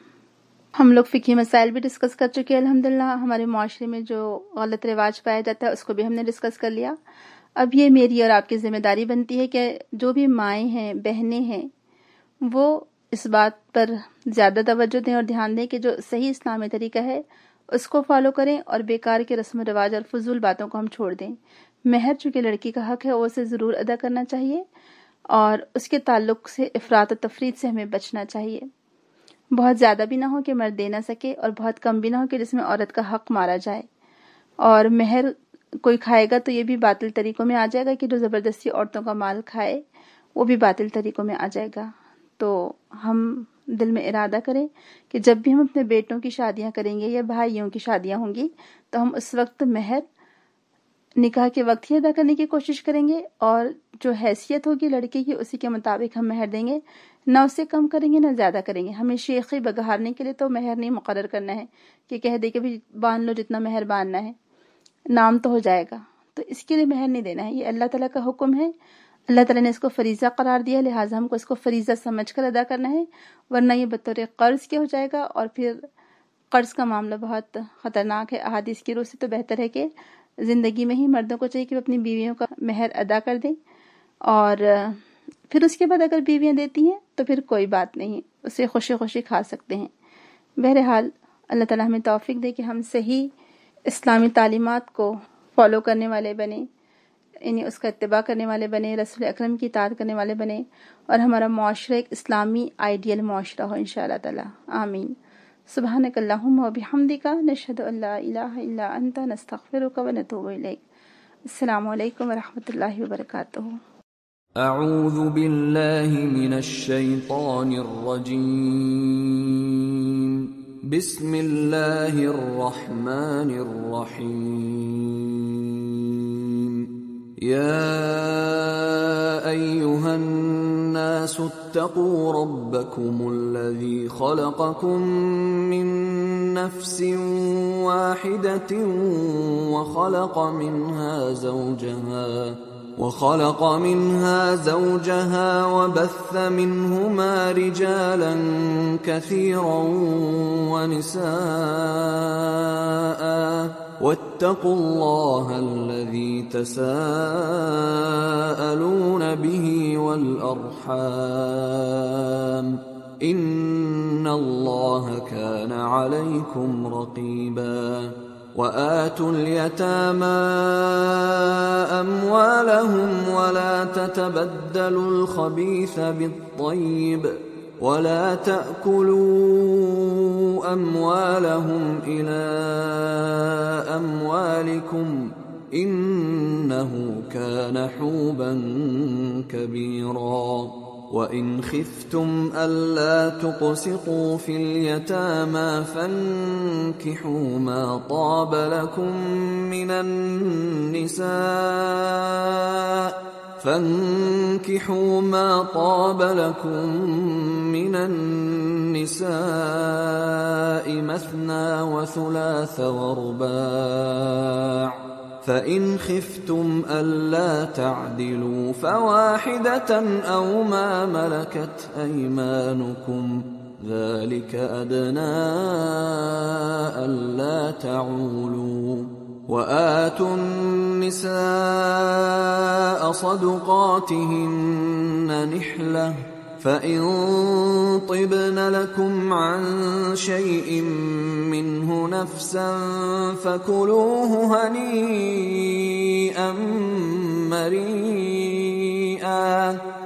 ہم لوگ فقہی مسائل بھی ڈسکس کر چکے ہیں. الحمدللہ ہمارے معاشرے میں جو غلط رواج پایا جاتا ہے اس کو بھی ہم نے ڈسکس کر لیا. اب یہ میری اور آپ کی ذمہ داری بنتی ہے کہ جو بھی مائیں ہیں، بہنیں ہیں، وہ اس بات پر زیادہ توجہ دیں اور دھیان دیں کہ جو صحیح اسلامی طریقہ ہے اس کو فالو کریں، اور بیکار کے رسم و رواج اور فضول باتوں کو ہم چھوڑ دیں. مہر چونکہ لڑکی کا حق ہے وہ اسے ضرور ادا کرنا چاہیے، اور اس کے تعلق سے افراط و تفریط سے ہمیں بچنا چاہیے. بہت زیادہ بھی نہ ہو کہ مرد دے نہ سکے، اور بہت کم بھی نہ ہو کہ جس میں عورت کا حق مارا جائے. اور مہر کوئی کھائے گا تو یہ بھی باطل طریقوں میں آ جائے گا کہ جو زبردستی عورتوں کا مال کھائے وہ بھی باطل طریقوں میں آ جائے گا. تو ہم دل میں ارادہ کریں کہ جب بھی ہم اپنے بیٹوں کی شادیاں کریں گے یا بھائیوں کی شادیاں ہوں گی تو ہم اس وقت مہر نکاح کے وقت ہی ادا کرنے کی کوشش کریں گے، اور جو حیثیت ہوگی لڑکے کی اسی کے مطابق ہم مہر دیں گے، نہ اسے کم کریں گے نہ زیادہ کریں گے۔ ہمیں شیخی بگہارنے کے لیے تو مہر نہیں مقرر کرنا ہے کہ کہہ دے کہ بھی باندھ لو جتنا مہر باندھنا ہے، نام تو ہو جائے گا، تو اس کے لیے مہر نہیں دینا ہے۔ یہ اللہ تعالیٰ کا حکم ہے، اللہ تعالیٰ نے اس کو فریضہ قرار دیا، لہٰذا ہم کو اس کو فریضہ سمجھ کر ادا کرنا ہے، ورنہ یہ بطور قرض کے ہو جائے گا، اور پھر قرض کا معاملہ بہت خطرناک ہے۔ احادیث کی روح سے تو بہتر ہے کہ زندگی میں ہی مردوں کو چاہیے کہ وہ اپنی بیویوں کا مہر ادا کر دیں، اور پھر اس کے بعد اگر بیویاں دیتی ہیں تو پھر کوئی بات نہیں، اسے خوشی خوشی کھا سکتے ہیں۔ بہرحال اللہ تعالیٰ ہمیں توفیق دے کہ ہم صحیح اسلامی تعلیمات کو فالو کرنے والے بنیں، یعنی اس کا اتباع کرنے والے بنیں، رسول اکرم کی اطاعت کرنے والے بنیں، اور ہمارا معاشرہ ایک اسلامی آئیڈیل معاشرہ ہو انشاءاللہ تعالیٰ، آمین۔ سبحانک اللہم و بحمدک، نشہد ان لا الہ الا انت، نستغفرک و نتوب الیک۔ السلام علیکم ورحمۃ اللہ وبرکاتہ۔ اعوذ باللہ من الشیطان الرجیم، بسم اللہ الرحمن الرحیم۔ یا ایہا الناس اتقوا ربکم الذی خلقکم من نفس واحدۃ وخلق منها زوجها وخلق منها زوجها وبث منهما رجالا كثيرا ونساء واتقوا الله الذي تساءلون به والأرحام إن الله كان عليكم رقيبا وآتوا اليتامى أموالهم ولا تتبدلوا الخبيث بالطيب ولا تأكلوا أموالهم إلى أموالكم إنه كان حوبا كبيرا وَإِنْ خِفْتُمْ أَلَّا تُقْسِطُوا فِي الْيَتَامَى فَانكِحُوا مَا طَابَ لَكُم مِّنَ النِّسَاءِ فَانكِحُوا مَا طَابَ لَكُم مِّنَ النِّسَاءِ مَثْنَىٰ وَثُلَاثَ وَرُبَاعَ فَإِنْ خِفْتُمْ أَلَّا تَعْدِلُوا فَوَاحِدَةً أَوْ مَا مَلَكَتْ أَيْمَانُكُمْ ذَلِكَ أَدْنَىٰ أَلَّا تَعُولُوا وَآتُوا النِّسَاءَ صَدُقَاتِهِنَّ نِحْلَةً فَإِن طِبْنَ لَكُمْ عَن شَيْءٍ مِّنْهُ نَفْسًا فَكُلُوهُ هَنِيئًا مَّرِيئًا